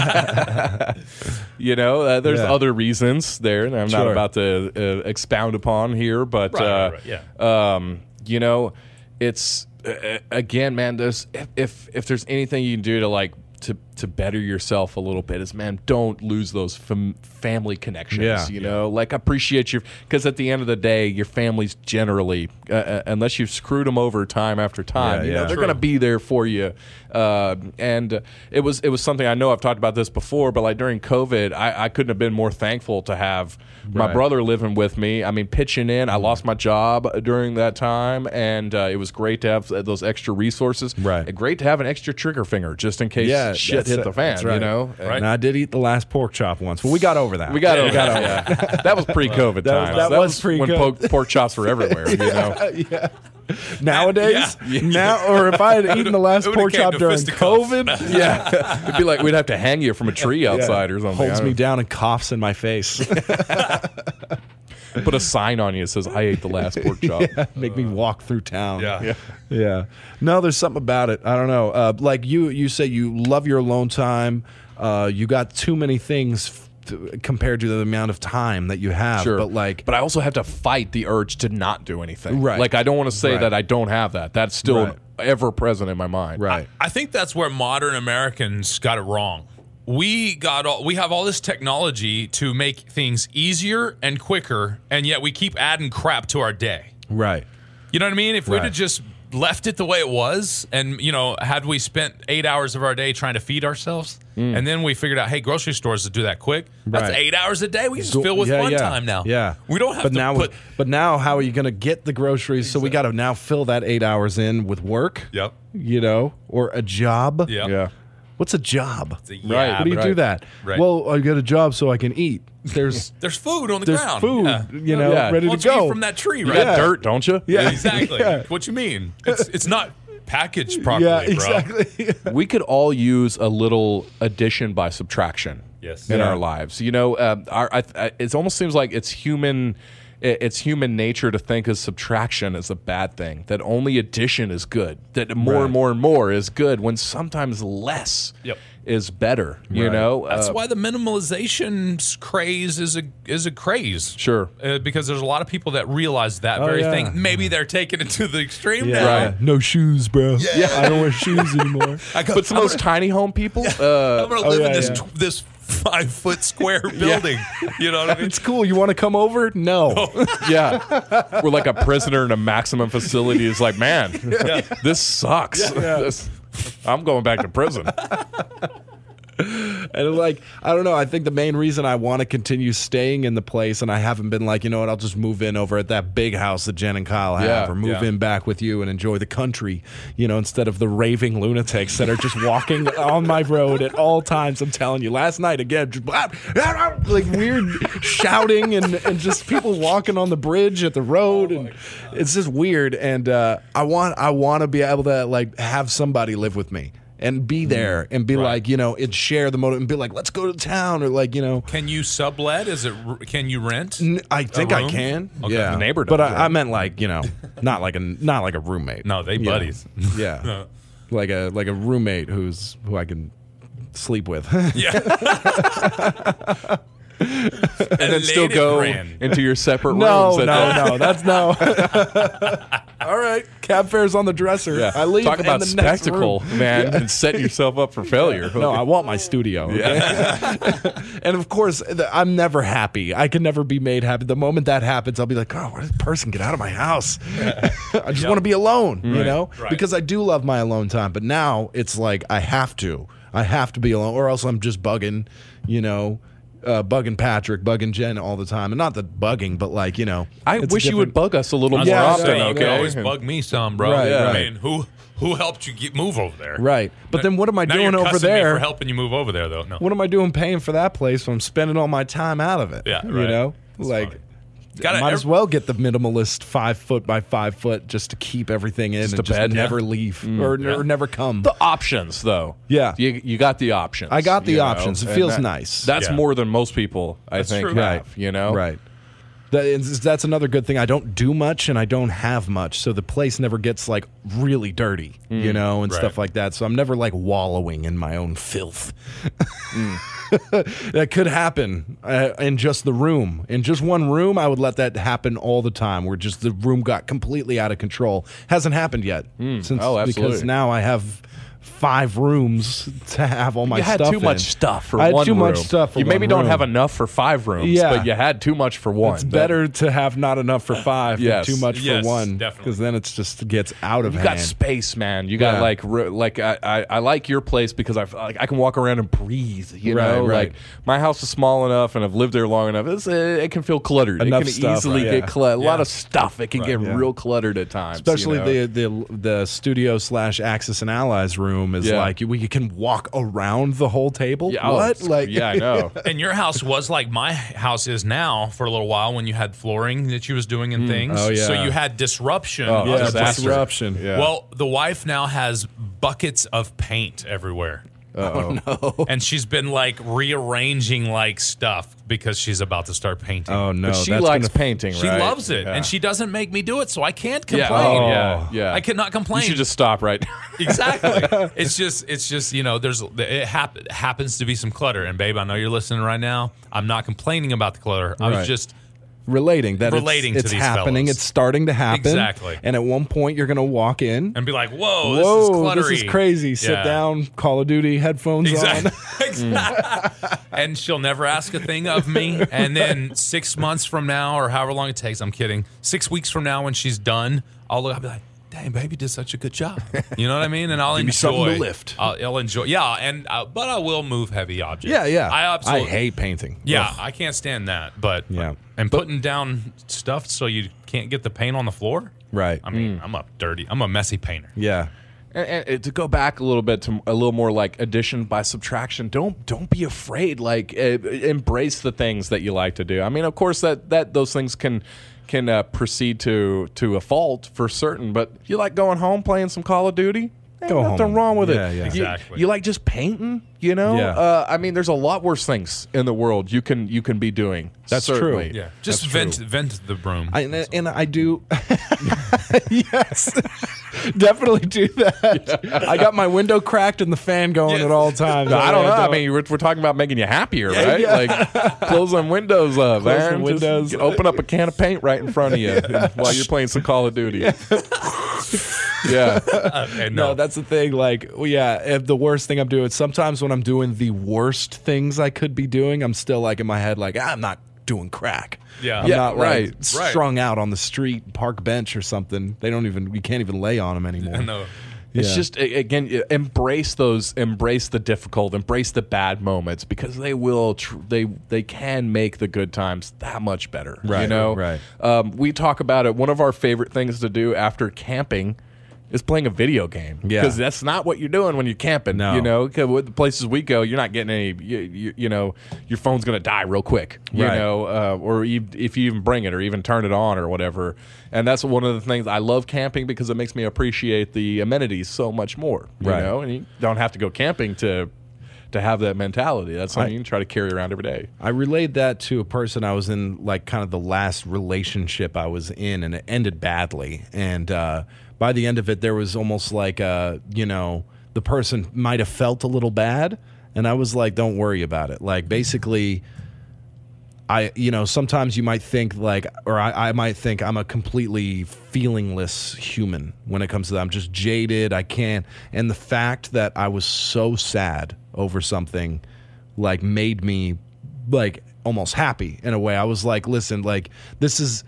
You know, uh, there's Yeah. other reasons there that I'm not Sure. about to uh, expound upon here, but Right, uh, right, right, yeah. um, you know, it's uh, again, man. There's if, if if there's anything you can do to like to to better yourself a little bit is, man, don't lose those fam- family connections. Yeah. You know, like appreciate your because at the end of the day, your family's generally uh, uh, unless you've screwed them over time after time, Yeah, you know, yeah. they're True. gonna be there for you. Uh, and it was it was something I know I've talked about this before, but like during COVID, I, I couldn't have been more thankful to have my Right. brother living with me. I mean, pitching in. I lost my job during that time, and uh, it was great to have those extra resources. Right. And great to have an extra trigger finger just in case Yeah, shit that's hit it. the fan. That's right. You know, Right. And I did eat the last pork chop once, but we got over that. We got over that. Yeah. That was pre-COVID That was- times. that was when pre-COVID. pork, pork chops were everywhere. You know. Nowadays, Yeah. now or if I had eaten the last It would've pork came chop to during fisticuffs. COVID, Yeah, it'd be like we'd have to hang you from a tree outside or something. holds I me don't- down and coughs in my face, Put a sign on you that says "I ate the last pork chop." make me walk through town. Yeah. Yeah. Yeah. No, there's something about it. I don't know. Uh, like you, you say you love your alone time. Uh, you got too many things f- to, compared to the amount of time that you have. Sure, But like, but I also have to fight the urge to not do anything. Right. Like I don't want to say Right. that I don't have that. That's still Right. ever present in my mind. Right. I think that's where modern Americans got it wrong. We got all, we have all this technology to make things easier and quicker, and yet we keep adding crap to our day. Right. You know what I mean? If we'd Right. have just left it the way it was, and you know, had we spent eight hours of our day trying to feed ourselves, Mm. and then we figured out, hey, grocery stores to do that quick. That's Right. eight hours a day. We just Go- fill with yeah, one yeah, time now. Yeah, we don't have but to now, put. But now, how are you going to get the groceries? So we got to now fill that eight hours in with work. Yep. You know, or a job. Yep. Yeah. What's a job? It's a Right. yeah, How do you right. do that? Right. Well, I get a job so I can eat. There's There's food on the there's ground. food, Yeah. you know, Yeah. ready Why to don't you go eat from that tree, You right? got dirt, don't you? Yeah. Exactly. Yeah. What you mean? It's it's not packaged properly, Yeah, bro. exactly. We could all use a little addition by subtraction. Yes. in Yeah. our lives. You know, uh, our, I, I, it almost seems like it's human. it- It's human nature to think of subtraction as a bad thing. That only addition is good. That more Right. and more and more is good. When sometimes less Yep. is better. You Right. know, That's Uh, why the minimalization craze is a is a craze. Sure. Uh, because there's a lot of people that realize that Oh, very yeah. thing. Maybe they're taking it to the extreme Yeah. now. Right. No shoes, bro. Yeah. I don't wear shoes anymore. I go, But some of those tiny home people, uh, I'm gonna Oh, live yeah, in this yeah. tw- this five foot square building. You know what I mean? It's cool. You want to come over? No. yeah, we're like a prisoner in a maximum facility. It's like, man, this sucks. This- I'm going back to prison. And like, I don't know. I think the main reason I want to continue staying in the place, and I haven't been like, you know what, I'll just move in over at that big house that Jen and Kyle have, Yeah, or move yeah. in back with you and enjoy the country, you know, instead of the raving lunatics that are just walking on my road at all times. I'm telling you, last night again, just like weird shouting and, and just people walking on the bridge at the road, and it's just weird. And uh, I want I want to be able to like have somebody live with me. And be there and be Right. like, you know, and share the motive and be like, let's go to town, or like, you know, Can you sublet? Is it? r- Can you rent? N- I think I room? can. Okay. Yeah, The neighbor but does, I, right? I meant like, you know, not like a not like a roommate. No, they You know? buddies. Yeah, like a like a roommate who's who I can sleep with. And then still go into your separate no, rooms. no, at the- no, that's no. All right, cab fare's on the dresser. Yeah. I leave. Talk in about the next spectacle, room. man, and setting yourself up for failure. No, I want my studio. okay? And of course, the- I'm never happy. I can never be made happy. The moment that happens, I'll be like, "Oh, where did this person get out of my house?" I just want to be alone, you know, right. because I do love my alone time. But now it's like I have to. I have to be alone, or else I'm just bugging, you know. Uh, bugging Patrick, bugging Jen all the time, and not the bugging, but like, you know, I it's a wish you would different- bug us a little I more was gonna often. say, you Okay, can always And- bug me some, bro. Right, I right. mean, who who helped you get move over there? Right. But then what am I Now doing you're over cussing me there? for helping you move over there, though. No. What am I doing paying for that place when I'm spending all my time out of it? Yeah, you right. know, That's like. funny. Gotta might ev- as well get the minimalist five foot by five foot just to keep everything in Just and a just bed, never yeah. leave or, yeah. or never come. The options, though. Yeah. You, you got the options. I got the you know, options. It and feels that- nice. That's Yeah. more than most people, I That's think, true. have, Right. you know? Right. That is, that's another good thing. I don't do much and I don't have much, so the place never gets like really dirty, you know, and Right. stuff like that. So I'm never like wallowing in my own filth. That could happen uh, in just the room. In just one room, I would let that happen all the time, where just the room got completely out of control. Hasn't happened yet, since Oh, because absolutely. now I have five rooms to have all my You had stuff too much in. stuff for I had one too room. much stuff for You maybe one don't room. have enough for five rooms, Yeah. but you had too much for one. It's better to have not enough for five Yes. than too much Yes, for one, definitely. because then it's just gets out of You hand. got space, man. You got Yeah. like re- like I, I, I like your place because I like I can walk around and breathe. You Right, know, right. like my house is small enough and I've lived there long enough. It's, uh, it can feel cluttered. Enough it can stuff, easily right, get yeah. cluttered. A lot Yeah. of stuff. It can get yeah. real cluttered at times. Especially you know? the, the the studio slash Axis and Allies room is Yeah. like you, you can walk around the whole table. yeah, oh, what? it's- Like yeah, I know. And your house was like my house is now for a little while when you had flooring that you was doing and things. Oh, yeah. So you had disruption. Oh, of yeah, the disaster. disruption. Yeah. Well, the wife now has buckets of paint everywhere. Oh no. And she's been like rearranging like stuff because she's about to start painting. Oh no. But she that's likes gonna- painting, She right? loves it, Yeah. and she doesn't make me do it, so I can't yeah, complain. oh, yeah, yeah. I cannot complain. You should just stop right now. Exactly. It's just, it's just, you know, there's it hap- happens to be some clutter, and babe, I know you're listening right now. I'm not complaining about the clutter. I was Right. just relating that Relating it's, to it's these happening. fellows. It's starting to happen. Exactly. And at one point, you're going to walk in. And be like, whoa, this Whoa, is cluttery. this is crazy. Sit Yeah. down, Call of Duty headphones Exactly. on. Exactly. And she'll never ask a thing of me. And then six months from now, or however long it takes, I'm kidding. Six weeks from now, when she's done, I'll look. I'll be like, "Dang, baby, did such a good job." You know what I mean? And I'll Give me enjoy. something to lift. I'll, I'll enjoy. Yeah, and uh, but I will move heavy objects. Yeah, yeah. I absolutely I hate painting. Yeah, Ugh. I can't stand that. But Yeah. and putting down stuff so you can't get the paint on the floor. Right. I mean, I'm a dirty. I'm a messy painter. Yeah. And, and to go back a little bit to a little more like addition by subtraction, don't don't be afraid. Like uh, embrace the things that you like to do. I mean, of course, that that those things can can uh, proceed to to a fault for certain. But you like going home playing some Call of Duty. Ain't Go nothing home. wrong with Yeah, it. yeah. You- Exactly. You, like just painting. You know. Yeah. Uh, I mean, there's a lot worse things in the world you can you can be doing. That's certainly. true. Yeah, just That's vent true. vent the broom. I, and, and I do, yes, definitely do that. I got my window cracked and the fan going Yes. at all times. I don't know. I mean, we're, we're talking about making you happier, right? yeah. Like close them windows up, Close man. the windows. Just open up a can of paint right in front of you while you're playing some Call of Duty. Yeah. And no, no, that's the thing. Like, well, yeah, if the worst thing I'm doing, sometimes when I'm doing the worst things I could be doing, I'm still like in my head, like, ah, I'm not doing crack. Yeah. I'm Yeah, not right. like Right. strung out on the street, park bench or something. They don't even, you can't even lay on them anymore. no. It's Yeah. just a- again, embrace those, embrace the difficult, embrace the bad moments because they will, tr- they they can make the good times that much better. You Right, know, right. Um, we talk about it. One of our favorite things to do after camping is playing a video game. Yeah. because that's not what you're doing when you're camping. No. You know, 'cause with the places we go, you're not getting any. You, you, you know, your phone's gonna die real quick. You Right. know, uh, or ev- if you even bring it or even turn it on or whatever. And that's one of the things I love camping because it makes me appreciate the amenities so much more. You Right. know, and you don't have to go camping to to have that mentality. That's something I- you can try to carry around every day. I relayed that to a person I was in, like kind of the last relationship I was in, and it ended badly. And uh, by the end of it, there was almost like, uh, you know, the person might have felt a little bad. And I was like, don't worry about it. Like, basically, I, you know, sometimes you might think like, or I, I might think I'm a completely feelingless human when it comes to that. I'm just jaded. I can't. And the fact that I was so sad over something like made me like almost happy in a way. I was like, listen, like this is,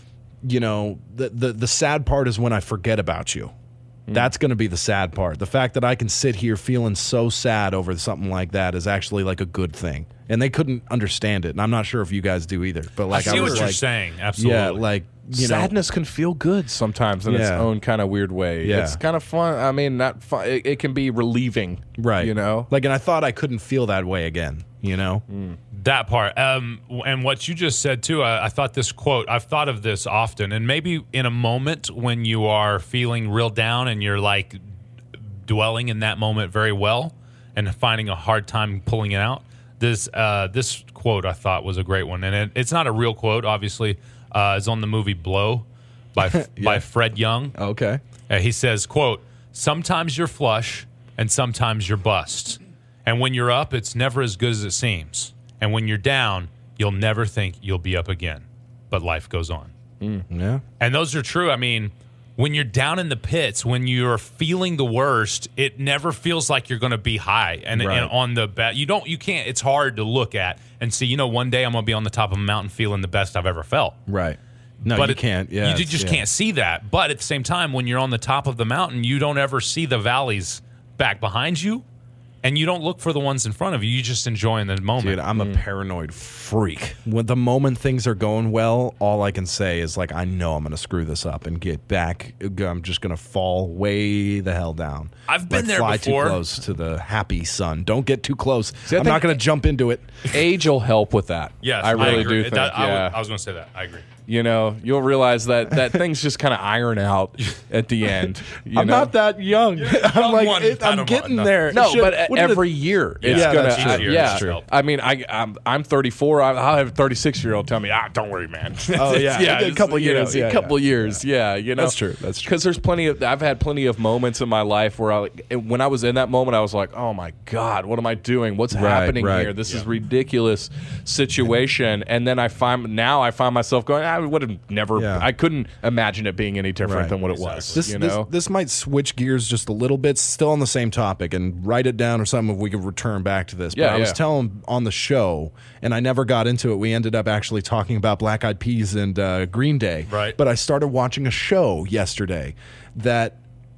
you know, the, the, the sad part is when I forget about you. That's going to be the sad part. The fact that I can sit here feeling so sad over something like that is actually like a good thing. And they couldn't understand it. And I'm not sure if you guys do either. But like I see was what you're like, saying. Absolutely. yeah, like you Sadness can feel good sometimes in its Yeah. own kind of weird way. Yeah. It's kind of fun. I mean, not fun. It, it can be relieving, know, right? You know, like, and I thought I couldn't feel that way again. You know, That part. Um, and what you just said, too, I, I thought this quote, I've thought of this often. And maybe in a moment when you are feeling real down and you're like dwelling in that moment very well and finding a hard time pulling it out, this uh, this quote I thought was a great one. And it, it's not a real quote, obviously. Uh, it's on the movie Blow by, by Fred Young. okay, Uh, he says, quote, "Sometimes you're flush and sometimes you're bust. And when you're up, it's never as good as it seems. And when you're down, you'll never think you'll be up again. But life goes on." yeah, And those are true. I mean, when you're down in the pits, when you're feeling the worst, it never feels like you're going to be high and, Right. and on the bat. You don't, you can't, it's hard to look at and see, you know, one day I'm going to be on the top of a mountain feeling the best I've ever felt. right. No, But you it- can't. Yeah, you ju- it's- just yeah. can't see that. But at the same time, when you're on the top of the mountain, you don't ever see the valleys back behind you, and you don't look for the ones in front of you. You just enjoy in the moment. Dude, I'm a paranoid freak. When the moment things are going well, all I can say is like, I know I'm going to screw this up and get back. I'm just going to fall way the hell down. I've been Like, there fly before. too close to the happy sun. Don't get too close. See, I I'm think- not going to jump into it. Age will help with that. Yes, I really agree. do think. That- I, yeah. would- I was going to say that. I agree. You know, you'll realize that that things just kind of iron out at the end. You I'm know? not that young. I'm young like, one. it, I I'm don't getting want- there. No, Should- but what did every it- year it's Yeah, gonna. that's true. uh, Easier, yeah, that's true. I mean, I I'm, I'm thirty-four. I- I'll have a thirty-six year old tell me, ah, don't worry, man. Oh, yeah. yeah, A it's, couple you know, years, yeah, a couple yeah. years, yeah. You know, That's true, that's true. Because there's plenty of. I've had plenty of moments in my life where I, when I was in that moment, I was like, oh my god, what am I doing? What's Right, happening right. here? This is ridiculous situation. And then I find now I find myself going, I would have never. Yeah. I couldn't imagine it being any different Right. than what it was. This, you this, know. this might switch gears just a little bit, still on the same topic, and write it down or something if we could return back to this. But Yeah, I was yeah. telling on the show, and I never got into it. We ended up actually talking about Black Eyed Peas and uh, Green Day. Right. But I started watching a show yesterday that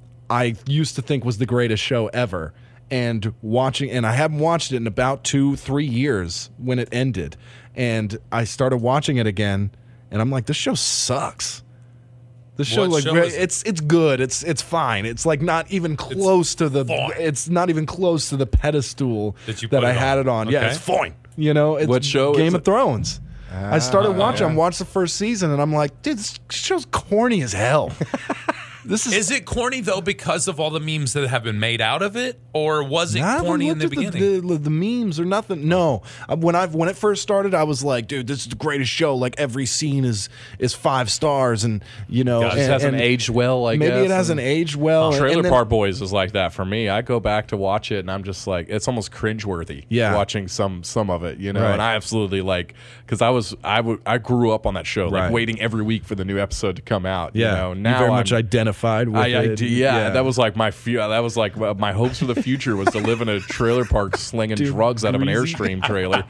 I used to think was the greatest show ever. And watching, and I haven't watched it in about two, three years when it ended. And I started watching it again, and I'm like, this show sucks. The show, What like, show re- is it? it's it's good. It's it's fine. It's like not even close to the. fine. It's not even close to the pedestal That you that put I it had on. it on. Yeah, Okay. it's fine. You know, it's What show Game is of it? Thrones. I started watching. yeah. I watched the first season, and I'm like, dude, this show's corny as hell. This is. Is it corny though because of all the memes that have been made out of it, or was it I haven't corny in the looked at beginning? The, the, the memes or nothing. No, Uh, when I when it first started, I was like, dude, this is the greatest show. Like every scene is is five stars, and you know, It and, just hasn't and aged well. I maybe guess, it hasn't and- aged well. Trailer and then- Park Boys is like that for me. I go back to watch it, and I'm just like, it's almost cringeworthy. Yeah. watching some some of it, you know. Right. And I absolutely like because I was I would I grew up on that show, like Right. waiting every week for the new episode to come out. Yeah, you know. you Now very I'm, much identified with I, I it. do- yeah, that was like my few. That was like uh, my hopes for the future was to live in a trailer park slinging Dude, drugs out of an greasy. Airstream trailer.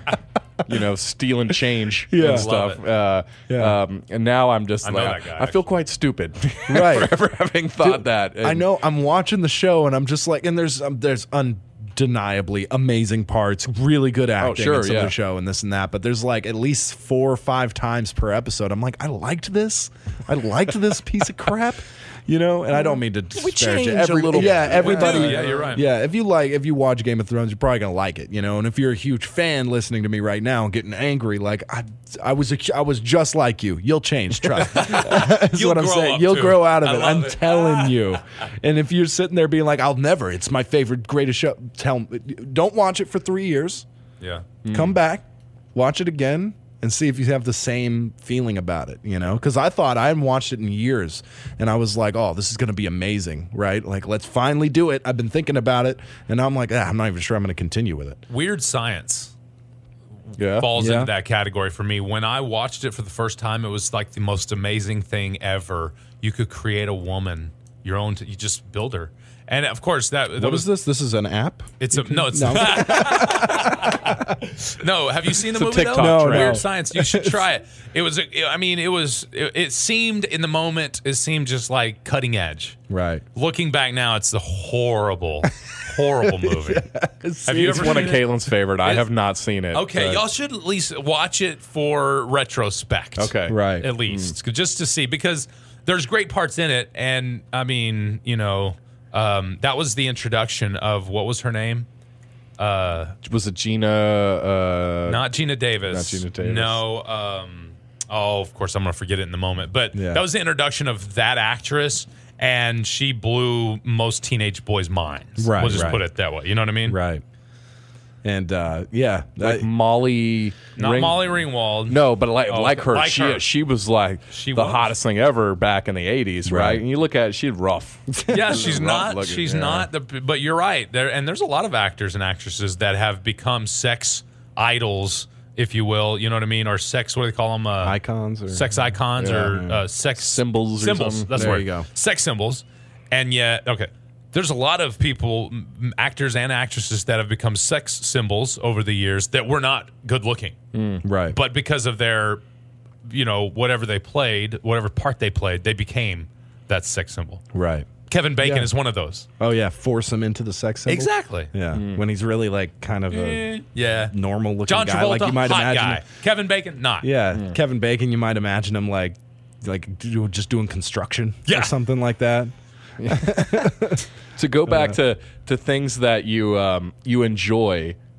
You know, stealing change Yeah. and stuff. Love Uh, Yeah. um, and now I'm just I know like, that guy, I feel quite stupid, Right. for ever having thought Dude, that. I And- know. I'm watching the show, and I'm just like, and there's um, there's undeniably amazing parts, really good acting sure, in some yeah. of the show, and this and that. But there's like at least four or five times per episode. I'm like, I liked this. I liked this piece of crap. You know, and I don't mean to disparage change it. a Every, little yeah, bit. everybody. We do, yeah, you're right. Yeah, if you like, if you watch Game of Thrones, you're probably gonna like it. You know, and if you're a huge fan, listening to me right now, and getting angry, like I, I was, a, I was just like you. You'll change, trust. me. That's You'll what I'm grow saying. up, You'll too. grow out of I it. love I'm it. telling you. And if you're sitting there being like, I'll never. It's my favorite, greatest show. Tell me, don't watch it for three years. Yeah. Come back, watch it again, and see if you have the same feeling about it, you know? Because I thought I hadn't watched it in years, and I was like, oh, this is going to be amazing, right? Like, let's finally do it. I've been thinking about it, and I'm like, ah, I'm not even sure I'm going to continue with it. Weird Science yeah. falls Yeah. into that category for me. When I watched it for the first time, it was like the most amazing thing ever. You could create a woman, your own. T- you just build her, and of course that. that What was is this? This is an app? It's a no. It's No. no. Have you seen the It's a movie? TikTok though? trend. No, Weird no. Science. You should try it. It was. a- I mean, it was. It, it seemed in the moment. It seemed just like cutting edge. Right. Looking back now, it's a horrible, horrible movie. Have you It's ever one of seen it? Caitlin's favorite. I It's- have not seen it. Okay, but- y'all should at least watch it for retrospect. Okay. Right. At least just to see, because there's great parts in it, and I mean, you know, um, that was the introduction of what was her name? Was it Gina? Uh, Not Gina Davis. Not Gina Davis. No. Um, oh, of course, I'm going to forget it in the moment. But Yeah. that was the introduction of that actress, and she blew most teenage boys' minds. Right, We'll just right. put it that way. You know what I mean? Right. And, uh, yeah. like I- Molly. Not Ring- Molly Ringwald. No, but like Oh, like her, like she her. she was like She the was. hottest thing ever back in the eighties, right? Right. And you look at it, she's rough. Yeah, she's rough not. looking, she's yeah. not. The, but you're right. There and there's a lot of actors and actresses that have become sex idols, if you will. You know what I mean? Or sex. What do they call them? Uh, Icons or sex icons Yeah, or yeah. uh, sex Symbols or Symbols. something. That's There where you go. Sex symbols. And yet, okay. There's a lot of people, m- actors and actresses, that have become sex symbols over the years that were not good looking, right. but because of their, you know, whatever they played, whatever part they played, they became that sex symbol. right. Kevin Bacon Yeah. is one of those. Oh, yeah. Force him into the sex symbol. Exactly. Yeah. When he's really like kind of a Yeah. normal looking John guy. Travolta, Like you might hot imagine. guy. Kevin Bacon, not. Yeah, Kevin Bacon. You might imagine him like, like do- just doing construction Yeah. or something like that. To go back to to things that you um, you enjoy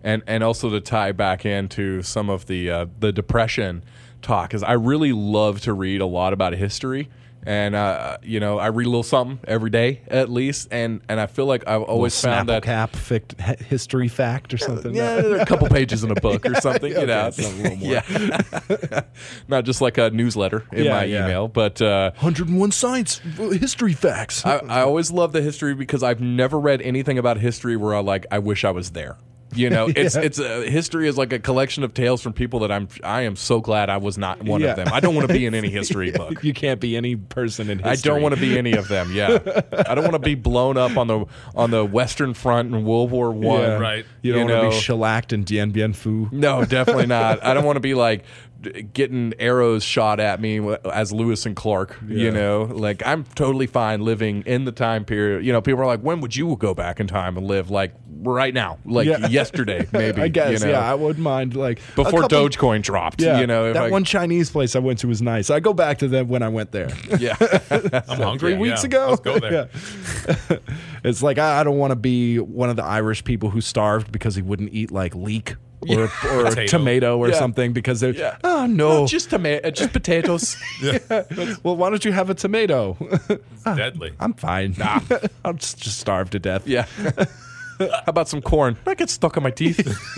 and and also to tie back into some of the uh, the Depression talk, is I really love to read a lot about history. And, uh, you know, I read a little something every day at least. And, and I feel like I've always found that. Cap fict, history fact or something. Yeah, there are a couple pages in a book or something, you Okay, know. something a little more. Yeah. Not just like a newsletter in Yeah, my yeah. email, but uh, one hundred one science history facts. I, I always love the history because I've never read anything about history where I like, I wish I was there. You know, it's it's uh, history is like a collection of tales from people that I'm I am so glad I was not one Yeah. of them. I don't want to be in any history book. You can't be any person in I history. don't want to be any of them. Yeah, I don't want to be blown up on the on the Western Front in World War One. Yeah. Right. You don't You want to know. be shellacked in Dien Bien Phu. No, definitely not. I don't want to be like d- getting arrows shot at me w- as Lewis and Clark. You Yeah. know, like I'm totally fine living in the time period. You know, people are like, when would you go back in time and live? Like right now, like Yeah. yesterday, maybe. I guess, you know? yeah, I wouldn't mind like a Before couple- Dogecoin dropped. Yeah, You know, if that I, one Chinese place I went to was nice. I go back to them when I went there. Yeah. I'm hungry. Three weeks yeah. ago. Let's go there. Yeah. It's like I, I don't want to be one of the Irish people who starved because he wouldn't eat like leek or, or Potato. tomato or Yeah. something because they're Yeah. oh no. Not just tomato, just potatoes. Well, why don't you have a tomato? Deadly. I'm fine. I'm just, just starved to death. Yeah. How about some corn? That gets stuck on my teeth.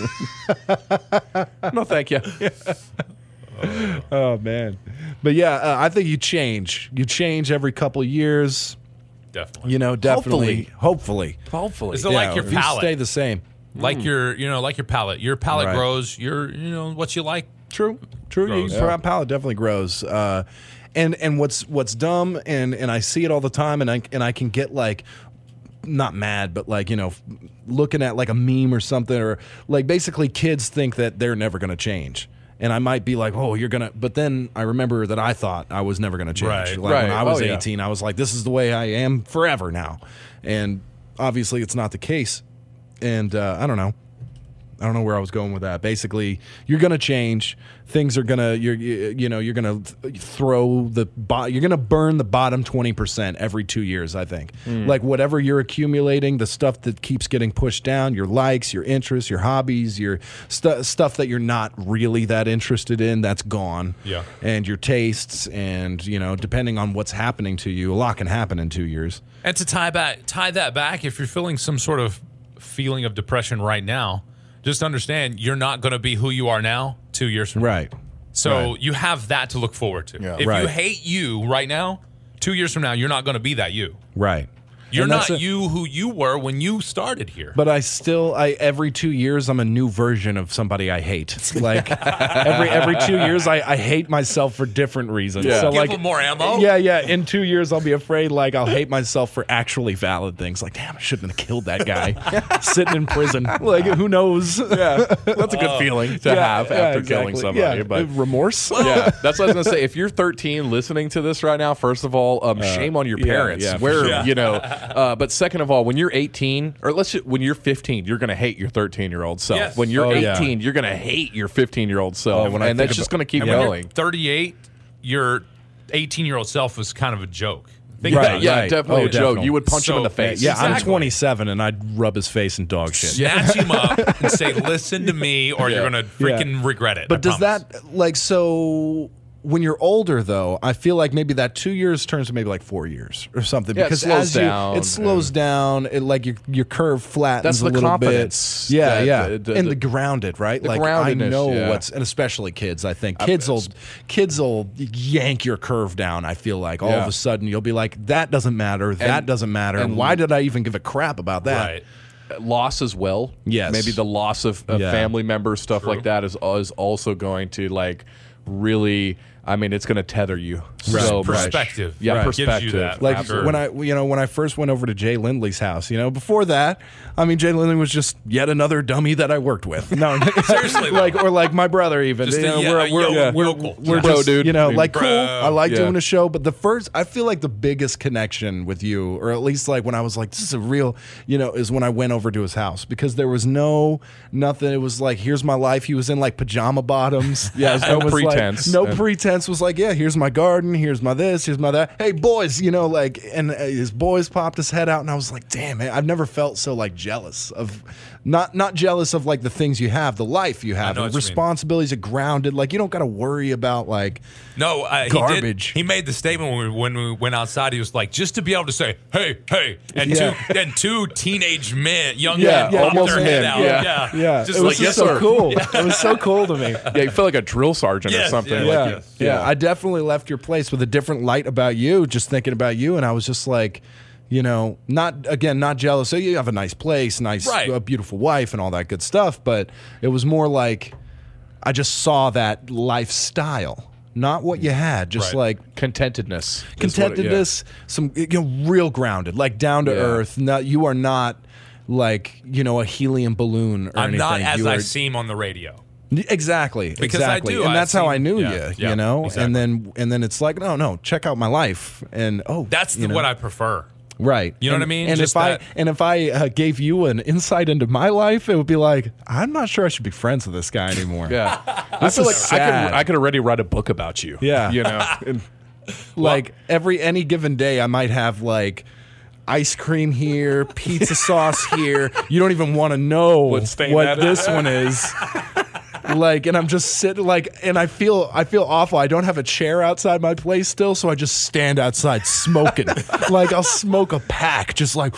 No, thank you. Oh man. But yeah, uh, I think you change. You change every couple of years. Definitely. You know, definitely. Hopefully. Hopefully. Is it like your if you palate? stay the same. Like your, you know, like your palate. Your palate Right. grows. Your, you know, what you like. True, true. Grows. Your yeah. palate definitely grows. Uh, and and what's what's dumb, and and I see it all the time, and I and I can get like, not mad, but like you know, looking at like a meme or something, or like basically kids think that they're never going to change. And I might be like, oh, you're going to, but then I remember that I thought I was never going to change. Right. Like Right. when I was Oh, yeah. eighteen, I was like, this is the way I am forever now. And obviously it's not the case. And uh, I don't know. I don't know where I was going with that. Basically, you're going to change. Things are going to, you're, you, you know, you're going to th- throw the, bo- you're going to burn the bottom twenty percent every two years, I think. Like whatever you're accumulating, the stuff that keeps getting pushed down, your likes, your interests, your hobbies, your stu- stuff that you're not really that interested in, that's gone. Yeah. And your tastes and, you know, depending on what's happening to you, a lot can happen in two years. And to tie back, tie that back, if you're feeling some sort of feeling of depression right now, just understand you're not going to be who you are now two years from now. Right. So Right. you have that to look forward to. Yeah. If you Right. hate you right now, two years from now, you're not going to be that you. Right. You're And that's not a- you who you were when you started here. But I still, I every two years, I'm a new version of somebody I hate. Like every every two years, I, I hate myself for different reasons. Yeah. So Give like, them more ammo. yeah, yeah. In two years, I'll be afraid. Like I'll hate myself for actually valid things. Like, damn, I shouldn't have killed that guy sitting in prison. Like, who knows? Yeah, that's a good feeling to Yeah, have yeah, after exactly. killing somebody. Yeah. But remorse. yeah, that's what I was gonna say. If you're thirteen listening to this right now, first of all, um, shame on your yeah, parents. yeah, for where sure. you know, uh, but second of all, when you're eighteen, or let's just, when you're fifteen, you're gonna hate your thirteen year old self. Yes. When you're Oh, yeah. eighteen, you're gonna hate your fifteen year old self, Oh, when I and think that's just about- gonna keep And when going. you're thirty-eight, your eighteen-year-old self was kind of a joke. Think Right, about it. Yeah, right. definitely Oh, a joke. definitely. You would punch him in So- the face. Yeah, I'm Exactly. twenty-seven, and I'd rub his face in dog shit. Snatch him up and say, "Listen to me, or Yeah. you're gonna freaking regret it." But I does promise. that like so? When you're older, though, I feel like maybe that two years turns to maybe like four years or something. Yeah, it because slows as you, down it slows down. It like your your curve flattens That's a the little confidence bit. Yeah, that- yeah, the- the- and the- the grounded, right? the Like I groundedness, know yeah. what's, and especially kids. I think kids will kids will yank your curve down. I feel like all Yeah. of a sudden you'll be like, that doesn't matter. that And- doesn't matter. and- Why did I even give a crap about that? right? Loss as well. Yes. Maybe the loss of, of Yeah. family members, stuff True. like that is is also going to like really. I mean, it's going to tether you so much. Perspective. Yeah, Right. perspective. Gives you that. Like After- when I, you know, when I first went over to Jay Lindley's house, you know, before that, I mean, Jay Lindley was just yet another dummy that I worked with. No, Seriously, though. like or like my brother even. Just you a know, yo- we're a we're, yo- we're, yokel. we're Bro, just, dude. you know, I mean, like cool. bro. I like Yeah. doing a show, but the first, I feel like the biggest connection with you, or at least like when I was like, this is a real, you know, is when I went over to his house because there was no nothing. It was like, here's my life. He was in like pajama bottoms. Yeah, there's no It was like, pretense. no And- pretense. Pence was like, yeah, here's my garden, here's my this, here's my that. Hey, boys, you know, like, and uh, his boys popped his head out, and I was like, damn, man, I've never felt so like jealous of, not not jealous of like the things you have, the life you have, know and what you mean. responsibilities are grounded. Like, you don't got to worry about like, No, uh, Garbage. He, did, he made the statement when we, when we went outside. He was like, just to be able to say, "Hey, hey," and Yeah. two and two teenage men, young Yeah, men, yeah, pop almost their head men. out. Yeah. Yeah, yeah, just it was like just yes, so sir. cool. It was so cool to me. Yeah, you feel like a drill sergeant or Yes, something. yeah, like, Yeah, yes. yeah, Yeah. I definitely left your place with a different light about you, just thinking about you, and I was just like, you know, not again, not jealous. So you have a nice place, nice, Right. a beautiful wife, and all that good stuff. But it was more like I just saw that lifestyle, not what you had, just Right. like Contentedness. is what it- contentedness, some you know, real grounded, like down to Yeah. earth. Not you are not like you know a helium balloon or I'm anything. not as You I are- seem on the radio. Exactly, Because I exactly, do, and I that's how see- I knew yeah, you. yeah, you know, exactly. and then and then it's like, no, no, check out my life, and oh, That's the, you know, what I prefer. right. You know And- what I mean? And Just if I that- and if I uh, gave you an insight into my life, it would be like, I'm not sure I should be friends with this guy anymore. Yeah. I This feel is like I sad. could, I could already write a book about you. Yeah. You know? And- Like every any given day, I might have like ice cream here, pizza sauce here. You don't even want to know What stain what that this one is. Like, and I'm just sitting like, and I feel I feel awful. I don't have a chair outside my place still, so I just stand outside smoking. Like I'll smoke a pack, just like,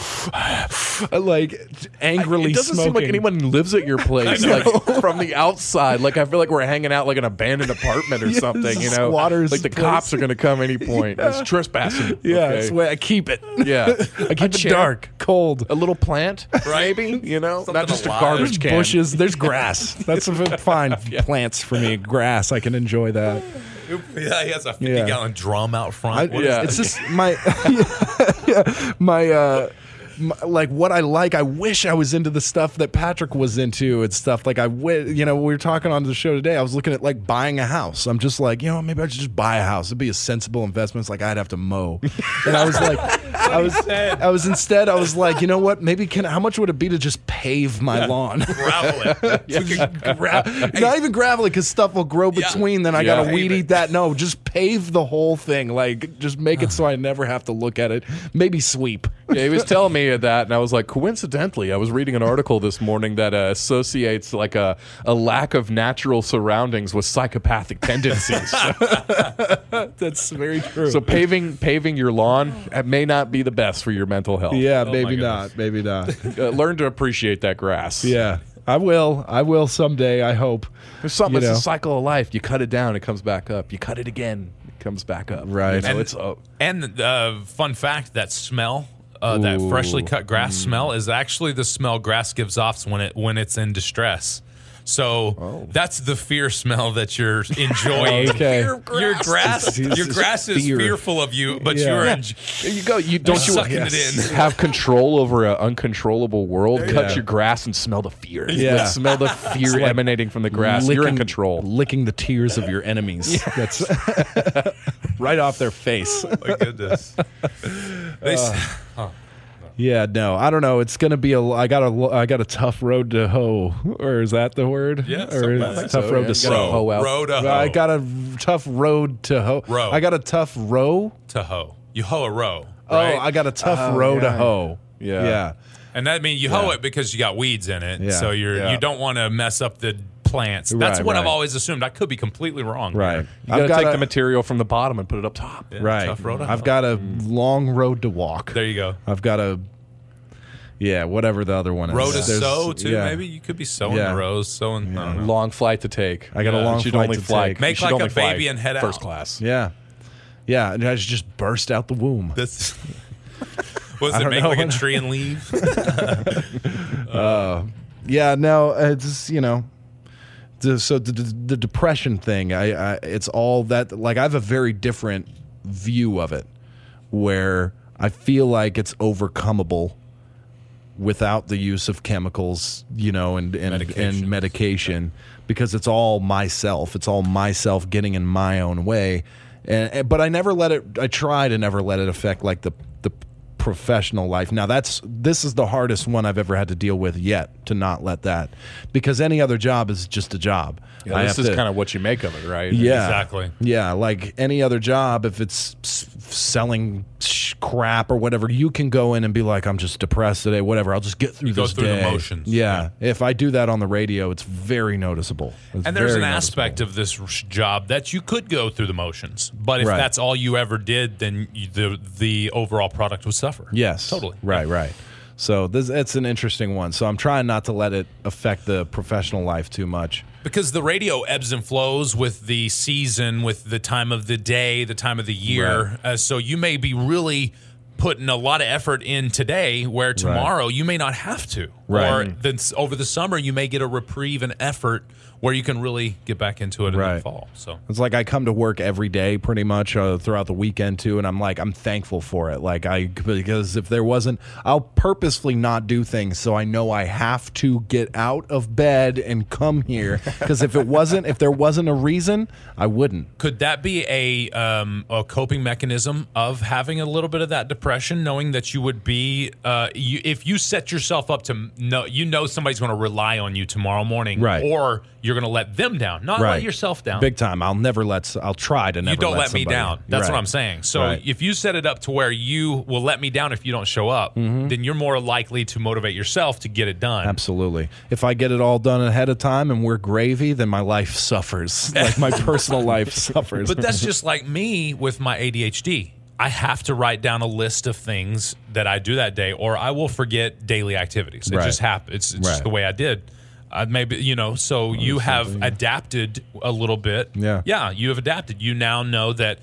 like angrily it doesn't smoking. seem like anyone lives at your place, like from the outside. Like I feel like we're hanging out like an abandoned apartment or Yeah, something. it's a You know, squatter's like the place. cops are going to come any point. It's trespassing. Yeah, Okay. that's the way I keep it. Yeah, I keep it chair. dark, cold. A little plant, maybe. You know, Something not just a alive. garbage can. Bushes. There's grass. That's a fine plants for me. Grass. I can enjoy that. Yeah, he has a fifty Yeah. gallon drum out I, front. What is yeah. this? It's just my, yeah, my, uh, my, like what I like. I wish I was into the stuff that Patrick was into and stuff. Like I, wi- you know, we were talking on the show today. I was looking at like buying a house. I'm just like, you know, maybe I should just buy a house. It'd be a sensible investment. It's like I'd have to mow, and I was like, I was, I was instead, I was like, you know what? Maybe can how much would it be to just pave my lawn? Gravel it. Gra- Not even gravel it because stuff will grow Yeah. between. Then I Yeah. gotta weed eat that. No, just pave the whole thing. Like just make it so I never have to look at it. Maybe sweep. Yeah, he was telling me that, and I was like, coincidentally, I was reading an article this morning that uh, associates like a, a lack of natural surroundings with psychopathic tendencies. That's very true. So paving paving your lawn uh, may not be the best for your mental health. yeah, my maybe goodness. not. Maybe not. Uh, learn to appreciate that grass. Yeah, I will. I will someday. I hope. There's something. You It's know. a cycle of life. You cut it down, it comes back up. You cut it again, it comes back up. Right. You know, And- it's uh, And the uh, fun fact, that smell, uh, that freshly cut grass smell, is actually the smell grass gives off when it when it's in distress. So that's the fear smell that you're enjoying. Okay. Your grass, This your is grass is fear. fearful of you, but Yeah. you're Yeah. en- there you go. You don't you sucking yes. it in. have control over an uncontrollable world? Cut Yeah. your grass and smell the fear. Yeah. Like, smell the fear emanating from the grass. You're in control. Licking the tears of your enemies. That's right off their face. My goodness. They s- Yeah, no, I don't know. It's gonna be a. I got a. I got a tough road to hoe, or is that the word? Yeah, or something is like it that. tough So, road yeah, to you gotta sow. hoe out. row to hoe. I got a tough road to hoe. Row. I got a tough row. to hoe. You hoe a row. Right? Oh, I got a tough Oh, row to yeah. hoe. Yeah. yeah. And that means you hoe it because you got weeds in it. Yeah. So you're Yeah. you don't want to mess up the plants. That's Right, what I've right. always assumed. I could be completely wrong. Right. You gotta I've got take a, the material from the bottom and put it up top. Yeah, right. Tough road to I've hoe. got a long road to walk. There you go. I've got a. Yeah, whatever the other one is. Row to There's- sow too. yeah. Maybe you could be sowing Yeah. the rows, sowing. I don't know. Long flight to take. I got a Yeah. long You should flight only to fly. take. you Make should like only a fly baby and head out. first class. Yeah, yeah, and I just burst out the womb. This was I it don't make know like a what- tree and leave? Yeah, no, it's you know, the, so the, the, the depression thing. I, I, it's all that. Like I have a very different view of it, where I feel like it's overcomable without the use of chemicals, you know, and and, Medications. and medication, because it's all myself. It's all myself getting in my own way, and, and but I never let it. I try to never let it affect like the the professional life. Now that's this is the hardest one I've ever had to deal with yet, to not let that, because any other job is just a job. Yeah, I this have is to- kind of what you make of it, right? yeah, Exactly. Yeah, like any other job, if it's s- selling sh- crap or whatever, you can go in and be like, I'm just depressed today, whatever. I'll just get through You go this through the day. motions. Yeah. If I do that on the radio, it's very noticeable. It's And there's an very aspect noticeable. of this sh- job that you could go through the motions, but if Right. that's all you ever did, then you, the the overall product would suffer. Yes. totally. Right, right. So this it's an interesting one. So I'm trying not to let it affect the professional life too much. Because the radio ebbs and flows with the season, with the time of the day, the time of the year. Uh, so you may be really putting a lot of effort in today, where tomorrow you may not have to. Right. Or then s- over the summer you may get a reprieve and effort where you can really get back into it in Right. the fall. So It's like I come to work every day pretty much uh, throughout the weekend too, and I'm like, I'm thankful for it. Like I, because if there wasn't, I'll purposefully not do things so I know I have to get out of bed and come here. Because if it wasn't, if there wasn't a reason, I wouldn't. could that be a um, a coping mechanism of having a little bit of that depression, knowing that you would be uh, you, if you set yourself up to know you know somebody's going to rely on you tomorrow morning, Right. or you're going to let them down, not let yourself down. Big time. I'll never let. s- I'll try to never. you don't let, me somebody- down. That's Right. what I'm saying. So Right. if you set it up to where you will let me down if you don't show up, Mm-hmm. then you're more likely to motivate yourself to get it done. Absolutely. If I get it all done ahead of time and we're gravy, then my life suffers. Like my personal life suffers. But that's just like me with my A D H D. I have to write down a list of things that I do that day, or I will forget daily activities. It Right. just happens. It's, it's Right. just the way I did. Uh, maybe you know. So you have adapted a little bit. Yeah. yeah. You have adapted. You now know that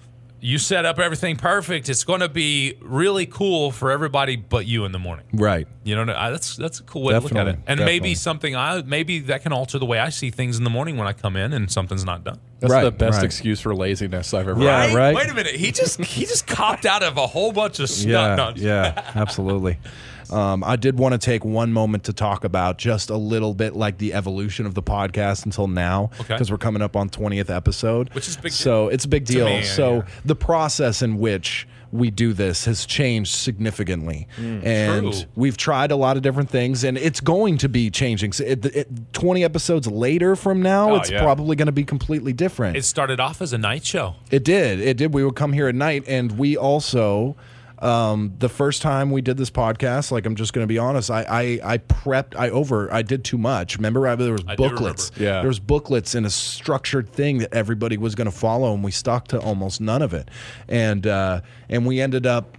you set up everything perfect. It's going to be really cool for everybody, but you in the morning. right. You know, I- that's that's a cool way to look at Definitely, it. And definitely. maybe something I maybe that can alter the way I see things in the morning when I come in and something's not done. That's Right, the best right. excuse for laziness I've ever Yeah, heard. right. Wait a minute. He just he just copped out of a whole bunch of Yeah, stuff. No, yeah, absolutely. Um, I did want to take one moment to talk about just a little bit like the evolution of the podcast until now, Okay. because we're coming up on twentieth episode, Which is a big So it's a big deal. me, so yeah. the process in which we do this has changed significantly, and True. we've tried a lot of different things, and it's going to be changing. So it, it, twenty episodes later from now, Oh, it's yeah. probably going to be completely different. It started off as a night show. It did. It did. We would come here at night, and we also, um, the first time we did this podcast, like I'm just going to be honest, I, I I prepped, I over, I did too much. Remember, I, there was I do booklets. remember. Yeah. There was booklets and a structured thing that everybody was going to follow, and we stuck to almost none of it, and uh, and we ended up.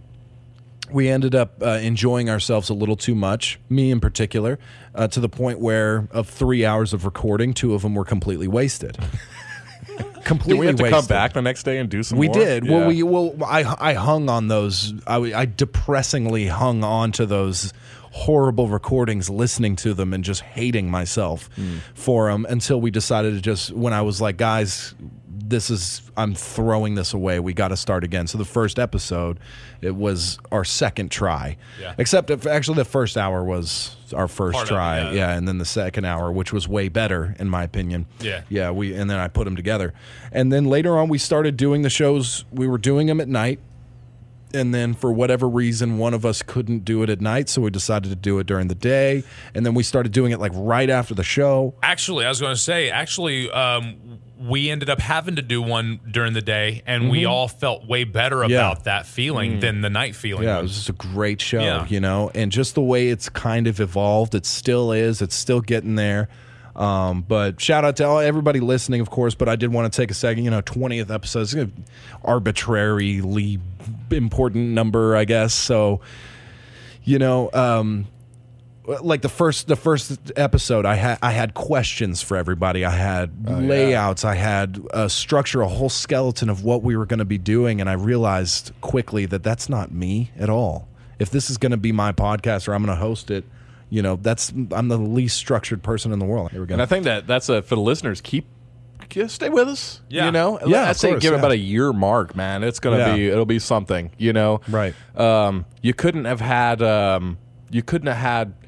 We ended up uh, enjoying ourselves a little too much, me in particular, uh, to the point where of three hours of recording, two of them were completely wasted. completely Did we have to wasted. come back the next day and do some We more? did. Yeah. Well, we well, I I hung on those. I, I depressingly hung on to those horrible recordings, listening to them and just hating myself Hmm. for them until we decided to just. When I was like, guys, this is I'm throwing this away. We got to start again. So the first episode, it was our second try. Yeah. Except if actually the first hour was our first Part of it, try. yeah. yeah, and then the second hour, which was way better in my opinion. Yeah. Yeah, we and then I put them together. And then later on we started doing the shows. We were doing them at night. And then for whatever reason one of us couldn't do it at night, so we decided to do it during the day. And then we started doing it like right after the show. Actually, I was going to say, actually, um, we ended up having to do one during the day, and we all felt way better Yeah. about that feeling than the night feeling. Yeah, it was just a great show, Yeah. you know, and just the way it's kind of evolved, it still is. It's still getting there. Um, but shout out to all, everybody listening, of course. But I did want to take a second, you know, twentieth episode is an arbitrarily important number, I guess. So, you know, um, like the first the first episode, I had I had questions for everybody. I had layouts. I had a structure, a whole skeleton of what we were going to be doing, and I realized quickly that that's not me at all. If this is going to be my podcast or I'm going to host it, you know, that's I'm the least structured person in the world. Here we go. And I think that that's a for the listeners. Keep, keep stay with us. Yeah. you know. Yeah, I'd of say course, give it yeah. about a year mark, man. It's gonna Yeah. be it'll be something. You know. Right. Um, you couldn't have had um, you couldn't have had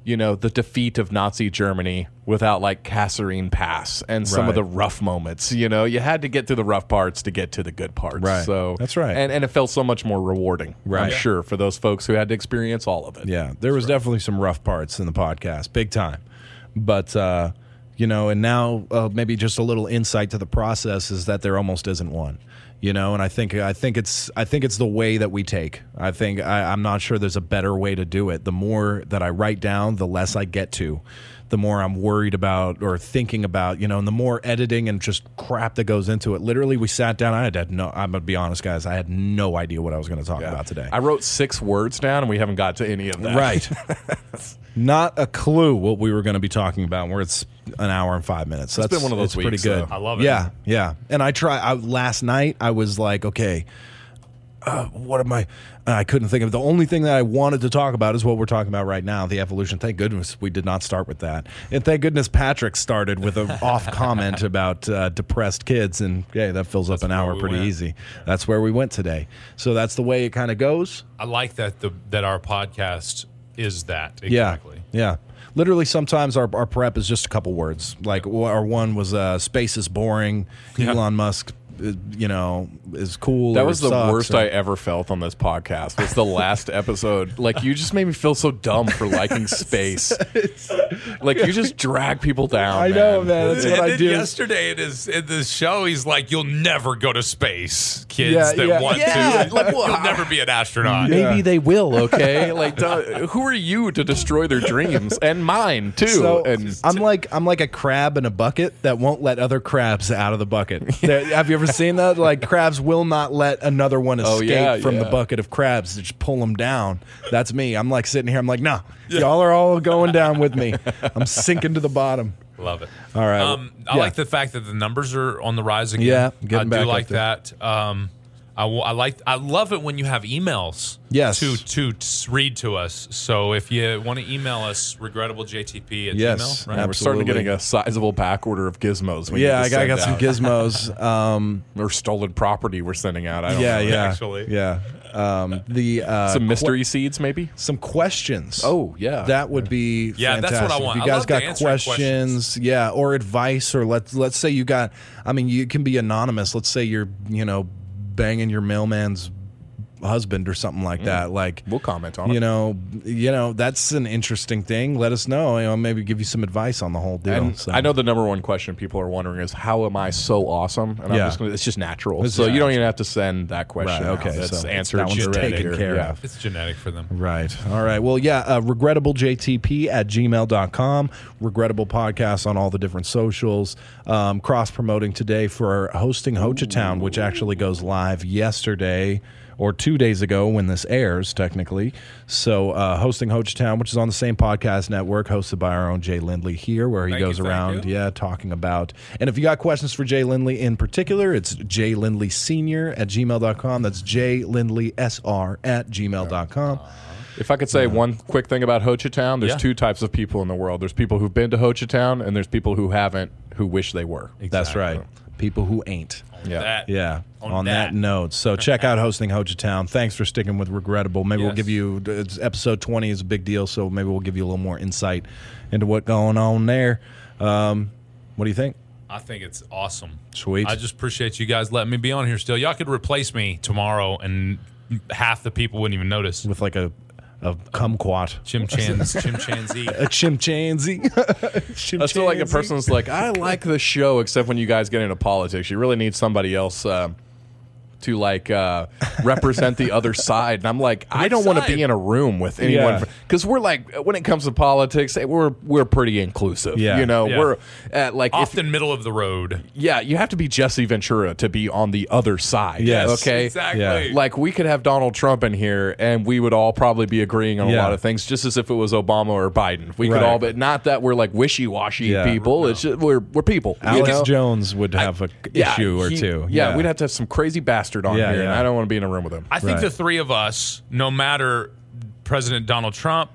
you know, the defeat of Nazi Germany without like Kasserine Pass and some Right. of the rough moments. You know, you had to get through the rough parts to get to the good parts. Right. So That's right. And and it felt so much more rewarding. Right. I'm Yeah. sure for those folks who had to experience all of it. Yeah, there was definitely some rough parts in the podcast, big time. But uh, you know, and now uh, maybe just a little insight to the process is that there almost isn't one. You know, and I think I think it's I think it's the way that we take. I think I, I'm not sure there's a better way to do it. The more that I write down, the less I get to. The more I'm worried about or thinking about, you know, and the more editing and just crap that goes into it. Literally, we sat down. I had, had no. I'm gonna be honest, guys. I had no idea what I was going to talk Yeah. about today. I wrote six words down and we haven't got to any of that. Right. Not a clue what we were going to be talking about. Where it's an hour and five minutes. So It's that's been one of those it's pretty weeks, good. though. I love it. Yeah, yeah. And I try. I, last night I was like, okay, uh, what am I? I couldn't think of the only thing that I wanted to talk about is what we're talking about right now, the evolution. Thank goodness we did not start with that, and thank goodness Patrick started with an off comment about uh, depressed kids, and yeah, that fills up an where hour we pretty went. easy. That's where we went today. So that's the way it kind of goes. I like that the that our podcast is that exactly. Yeah, yeah. Literally, sometimes our, our prep is just a couple words. Like our one was uh, "space is boring." Elon Musk, uh, you know, is cool. That or was the sucks, worst or- I ever felt on this podcast. Was the last episode. Like, you just made me feel so dumb for liking space. Like, you just drag people down. I know, man. That's And what I then do. yesterday in his in this show, he's like, "You'll never go to space, kids Yeah, that yeah. want Yeah, to. like, You'll what? never be an astronaut." Maybe they will, okay? Like, duh, who are you to destroy their dreams and mine too? So and I'm like I'm like a crab in a bucket that won't let other crabs out of the bucket. There- have you ever seen that? Like crabs will not let another one escape Oh, yeah, from the yeah. bucket of crabs. They just pull them down. That's me. I'm like sitting here. I'm like, no, y'all are all going down with me. I'm sinking to the bottom. Love it. All right. Um, I Yeah. like the fact that the numbers are on the rise again. Yeah, I getting do back like up there. that. Um, I, w- I like. I love it when you have emails. Yes. To to t- read to us. So if you want to email us, regrettableJTP at Yes, Gmail. Right? we're starting absolutely. getting a sizable back order of gizmos. We Yeah, I need to got, I got some send out. gizmos. Um, Or stolen property we're sending out. I don't yeah, know. yeah, actually. yeah. Um, the uh, Some que- mystery seeds, maybe? some questions. Oh, yeah. that would be Yeah, that's fantastic. what I want. If I you guys love got to answer questions. questions, yeah, or advice, or let's let's say you got. I mean, you can be anonymous. Let's say you're, you know, banging your mailman's husband or something like that. Like, We'll comment on you it. know, you know, that's an interesting thing. Let us know. You know, maybe give you some advice on the whole deal. And So- I know the number one question people are wondering is, how am I so awesome? And I'm Yeah. just gonna, it's just natural. It's so just you don't natural. even have to send that question. Right, out. okay, That's so answered that one's already. taken Or- care yeah. of. It's genetic for them. Right. All right. Well, yeah, uh, regrettabledjtp at gmail dot com. Regrettable Podcast on all the different socials. Um, cross promoting today for hosting Hochatown, which actually goes live yesterday or two days ago when this airs, technically. So, uh, hosting Hochatown, which is on the same podcast network, hosted by our own Jay Lindley here, where he Thank you, goes thank around, you. yeah, talking about. And if you got questions for Jay Lindley in particular, it's Jay Lindley Senior at gmail dot com. That's Jay Lindley S R at gmail dot com. If I could say one quick thing about Hochatown, there's Yeah. two types of people in the world. There's people who've been to Hochatown, and there's people who haven't, who wish they were. That's right. People who ain't. Yeah. That. Yeah. On On, that. that. note, so check out hosting Hochatown. Thanks for sticking with Regrettable. Maybe we'll Yes. give you it's episode twenty is a big deal, so maybe we'll give you a little more insight into what's going on there. Um, what do you think? I think it's awesome. Sweet. I just appreciate you guys letting me be on here still. Y'all could replace me tomorrow, and half the people wouldn't even notice. With like a a kumquat, Chimchans, chimpanzee. a chimpanzee. I feel like a person's like, I like the show, except when you guys get into politics. You really need somebody else uh, to like uh, represent the other side. And I'm like, I Which don't want to side? be in a room with anyone Yeah. because we're like, when it comes to politics, we're we're pretty inclusive. Yeah. You know, Yeah. we're at like if, Often middle of the road. yeah, you have to be Jesse Ventura to be on the other side. Yes. Okay. Exactly. Yeah. Like we could have Donald Trump in here, and we would all probably be agreeing on a Yeah. lot of things, just as if it was Obama or Biden. We could Right. all, but not that we're like wishy-washy Yeah. people. It's just, we're we're people. you Alex know? Jones would have a issue or he- two. Yeah, we'd have to have some crazy bastard on Yeah, here, and yeah. I don't want to be in a room with him. I think Right. the three of us, no matter President Donald Trump,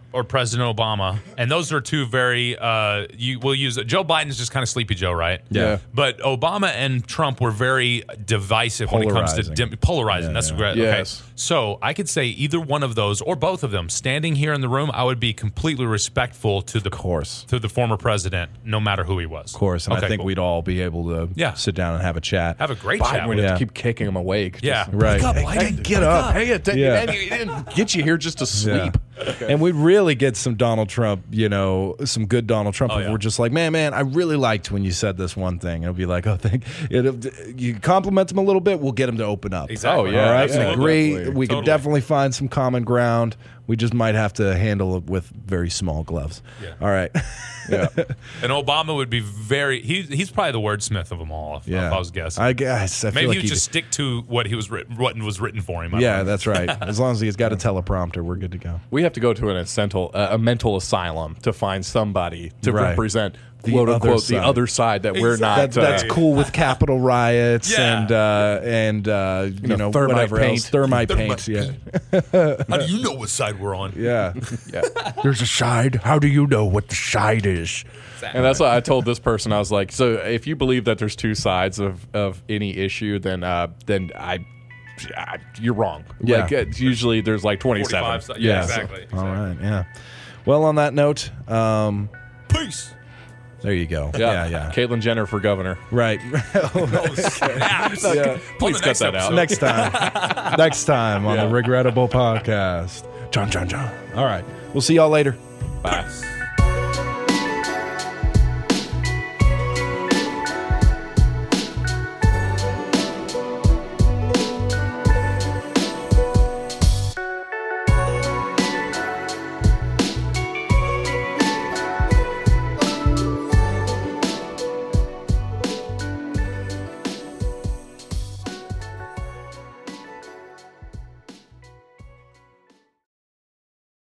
or President Obama, and those are two very. Uh, you will use Joe Biden's just kind of sleepy Joe, right? Yeah. But Obama and Trump were very divisive when it comes to Polarizing. dim- polarizing. Yeah, That's yeah. great. Yes. Okay. So I could say either one of those or both of them. Standing here in the room, I would be completely respectful to the course. to the former president, no matter who he was. Of course, and Okay, I think cool. we'd all be able to Yeah. sit down and have a chat. have a great Biden chat. would With have Yeah. to keep kicking him awake. Yeah. Just, Right. Wake up, Hey, Biden. hey, get Wake up. Hey, it, didn't- Yeah. man, he didn't get you here just to sleep. And we'd really get some Donald Trump, you know, some good Donald Trump. Oh, if yeah. we're just like, man, man, I really liked when you said this one thing. It'll be like, oh, thank it'll, you compliment him a little bit, we'll get him to open up. Exactly. Oh, yeah, All right. absolutely. Agree. Definitely. We Totally. could definitely find some common ground. We just might have to handle it with very small gloves. Yeah. All right. Yeah. And Obama would be very. He, he's probably the wordsmith of them all. If, Yeah. if I was guessing. I guess. I feel Maybe like he would he'd- just stick to what he was written, what was written for him. I Yeah, don't know. that's right. As long as he's got a teleprompter, we're good to go. We have to go to an essential, uh, a mental asylum to find somebody to Right. represent, The quote other unquote, the side. other side that we're not. That, that's uh, cool with Capitol riots Yeah. and uh, and uh, you, know, know, thermite whatever paint. else. Thermite, Thermite paint. Yeah. How do you know what side we're on? Yeah. Yeah. There's a side. How do you know what the side is? And that's why I told this person, I was like, so if you believe that there's two sides of, of any issue, then uh, then I, I you're wrong. Yeah. Like, it's usually there's like twenty-seven. forty-five si- Yeah, Yeah. exactly. All right. Yeah. Well, on that note, um, Peace. there you go. Yeah. Yeah. Yeah. Caitlyn Jenner for governor. Right. Oh, snaps. Yeah. On Please the cut next that out. episode. Next time. Next time on Yeah. the Regrettable Podcast. John, John, John. All right. We'll see y'all later. Bye.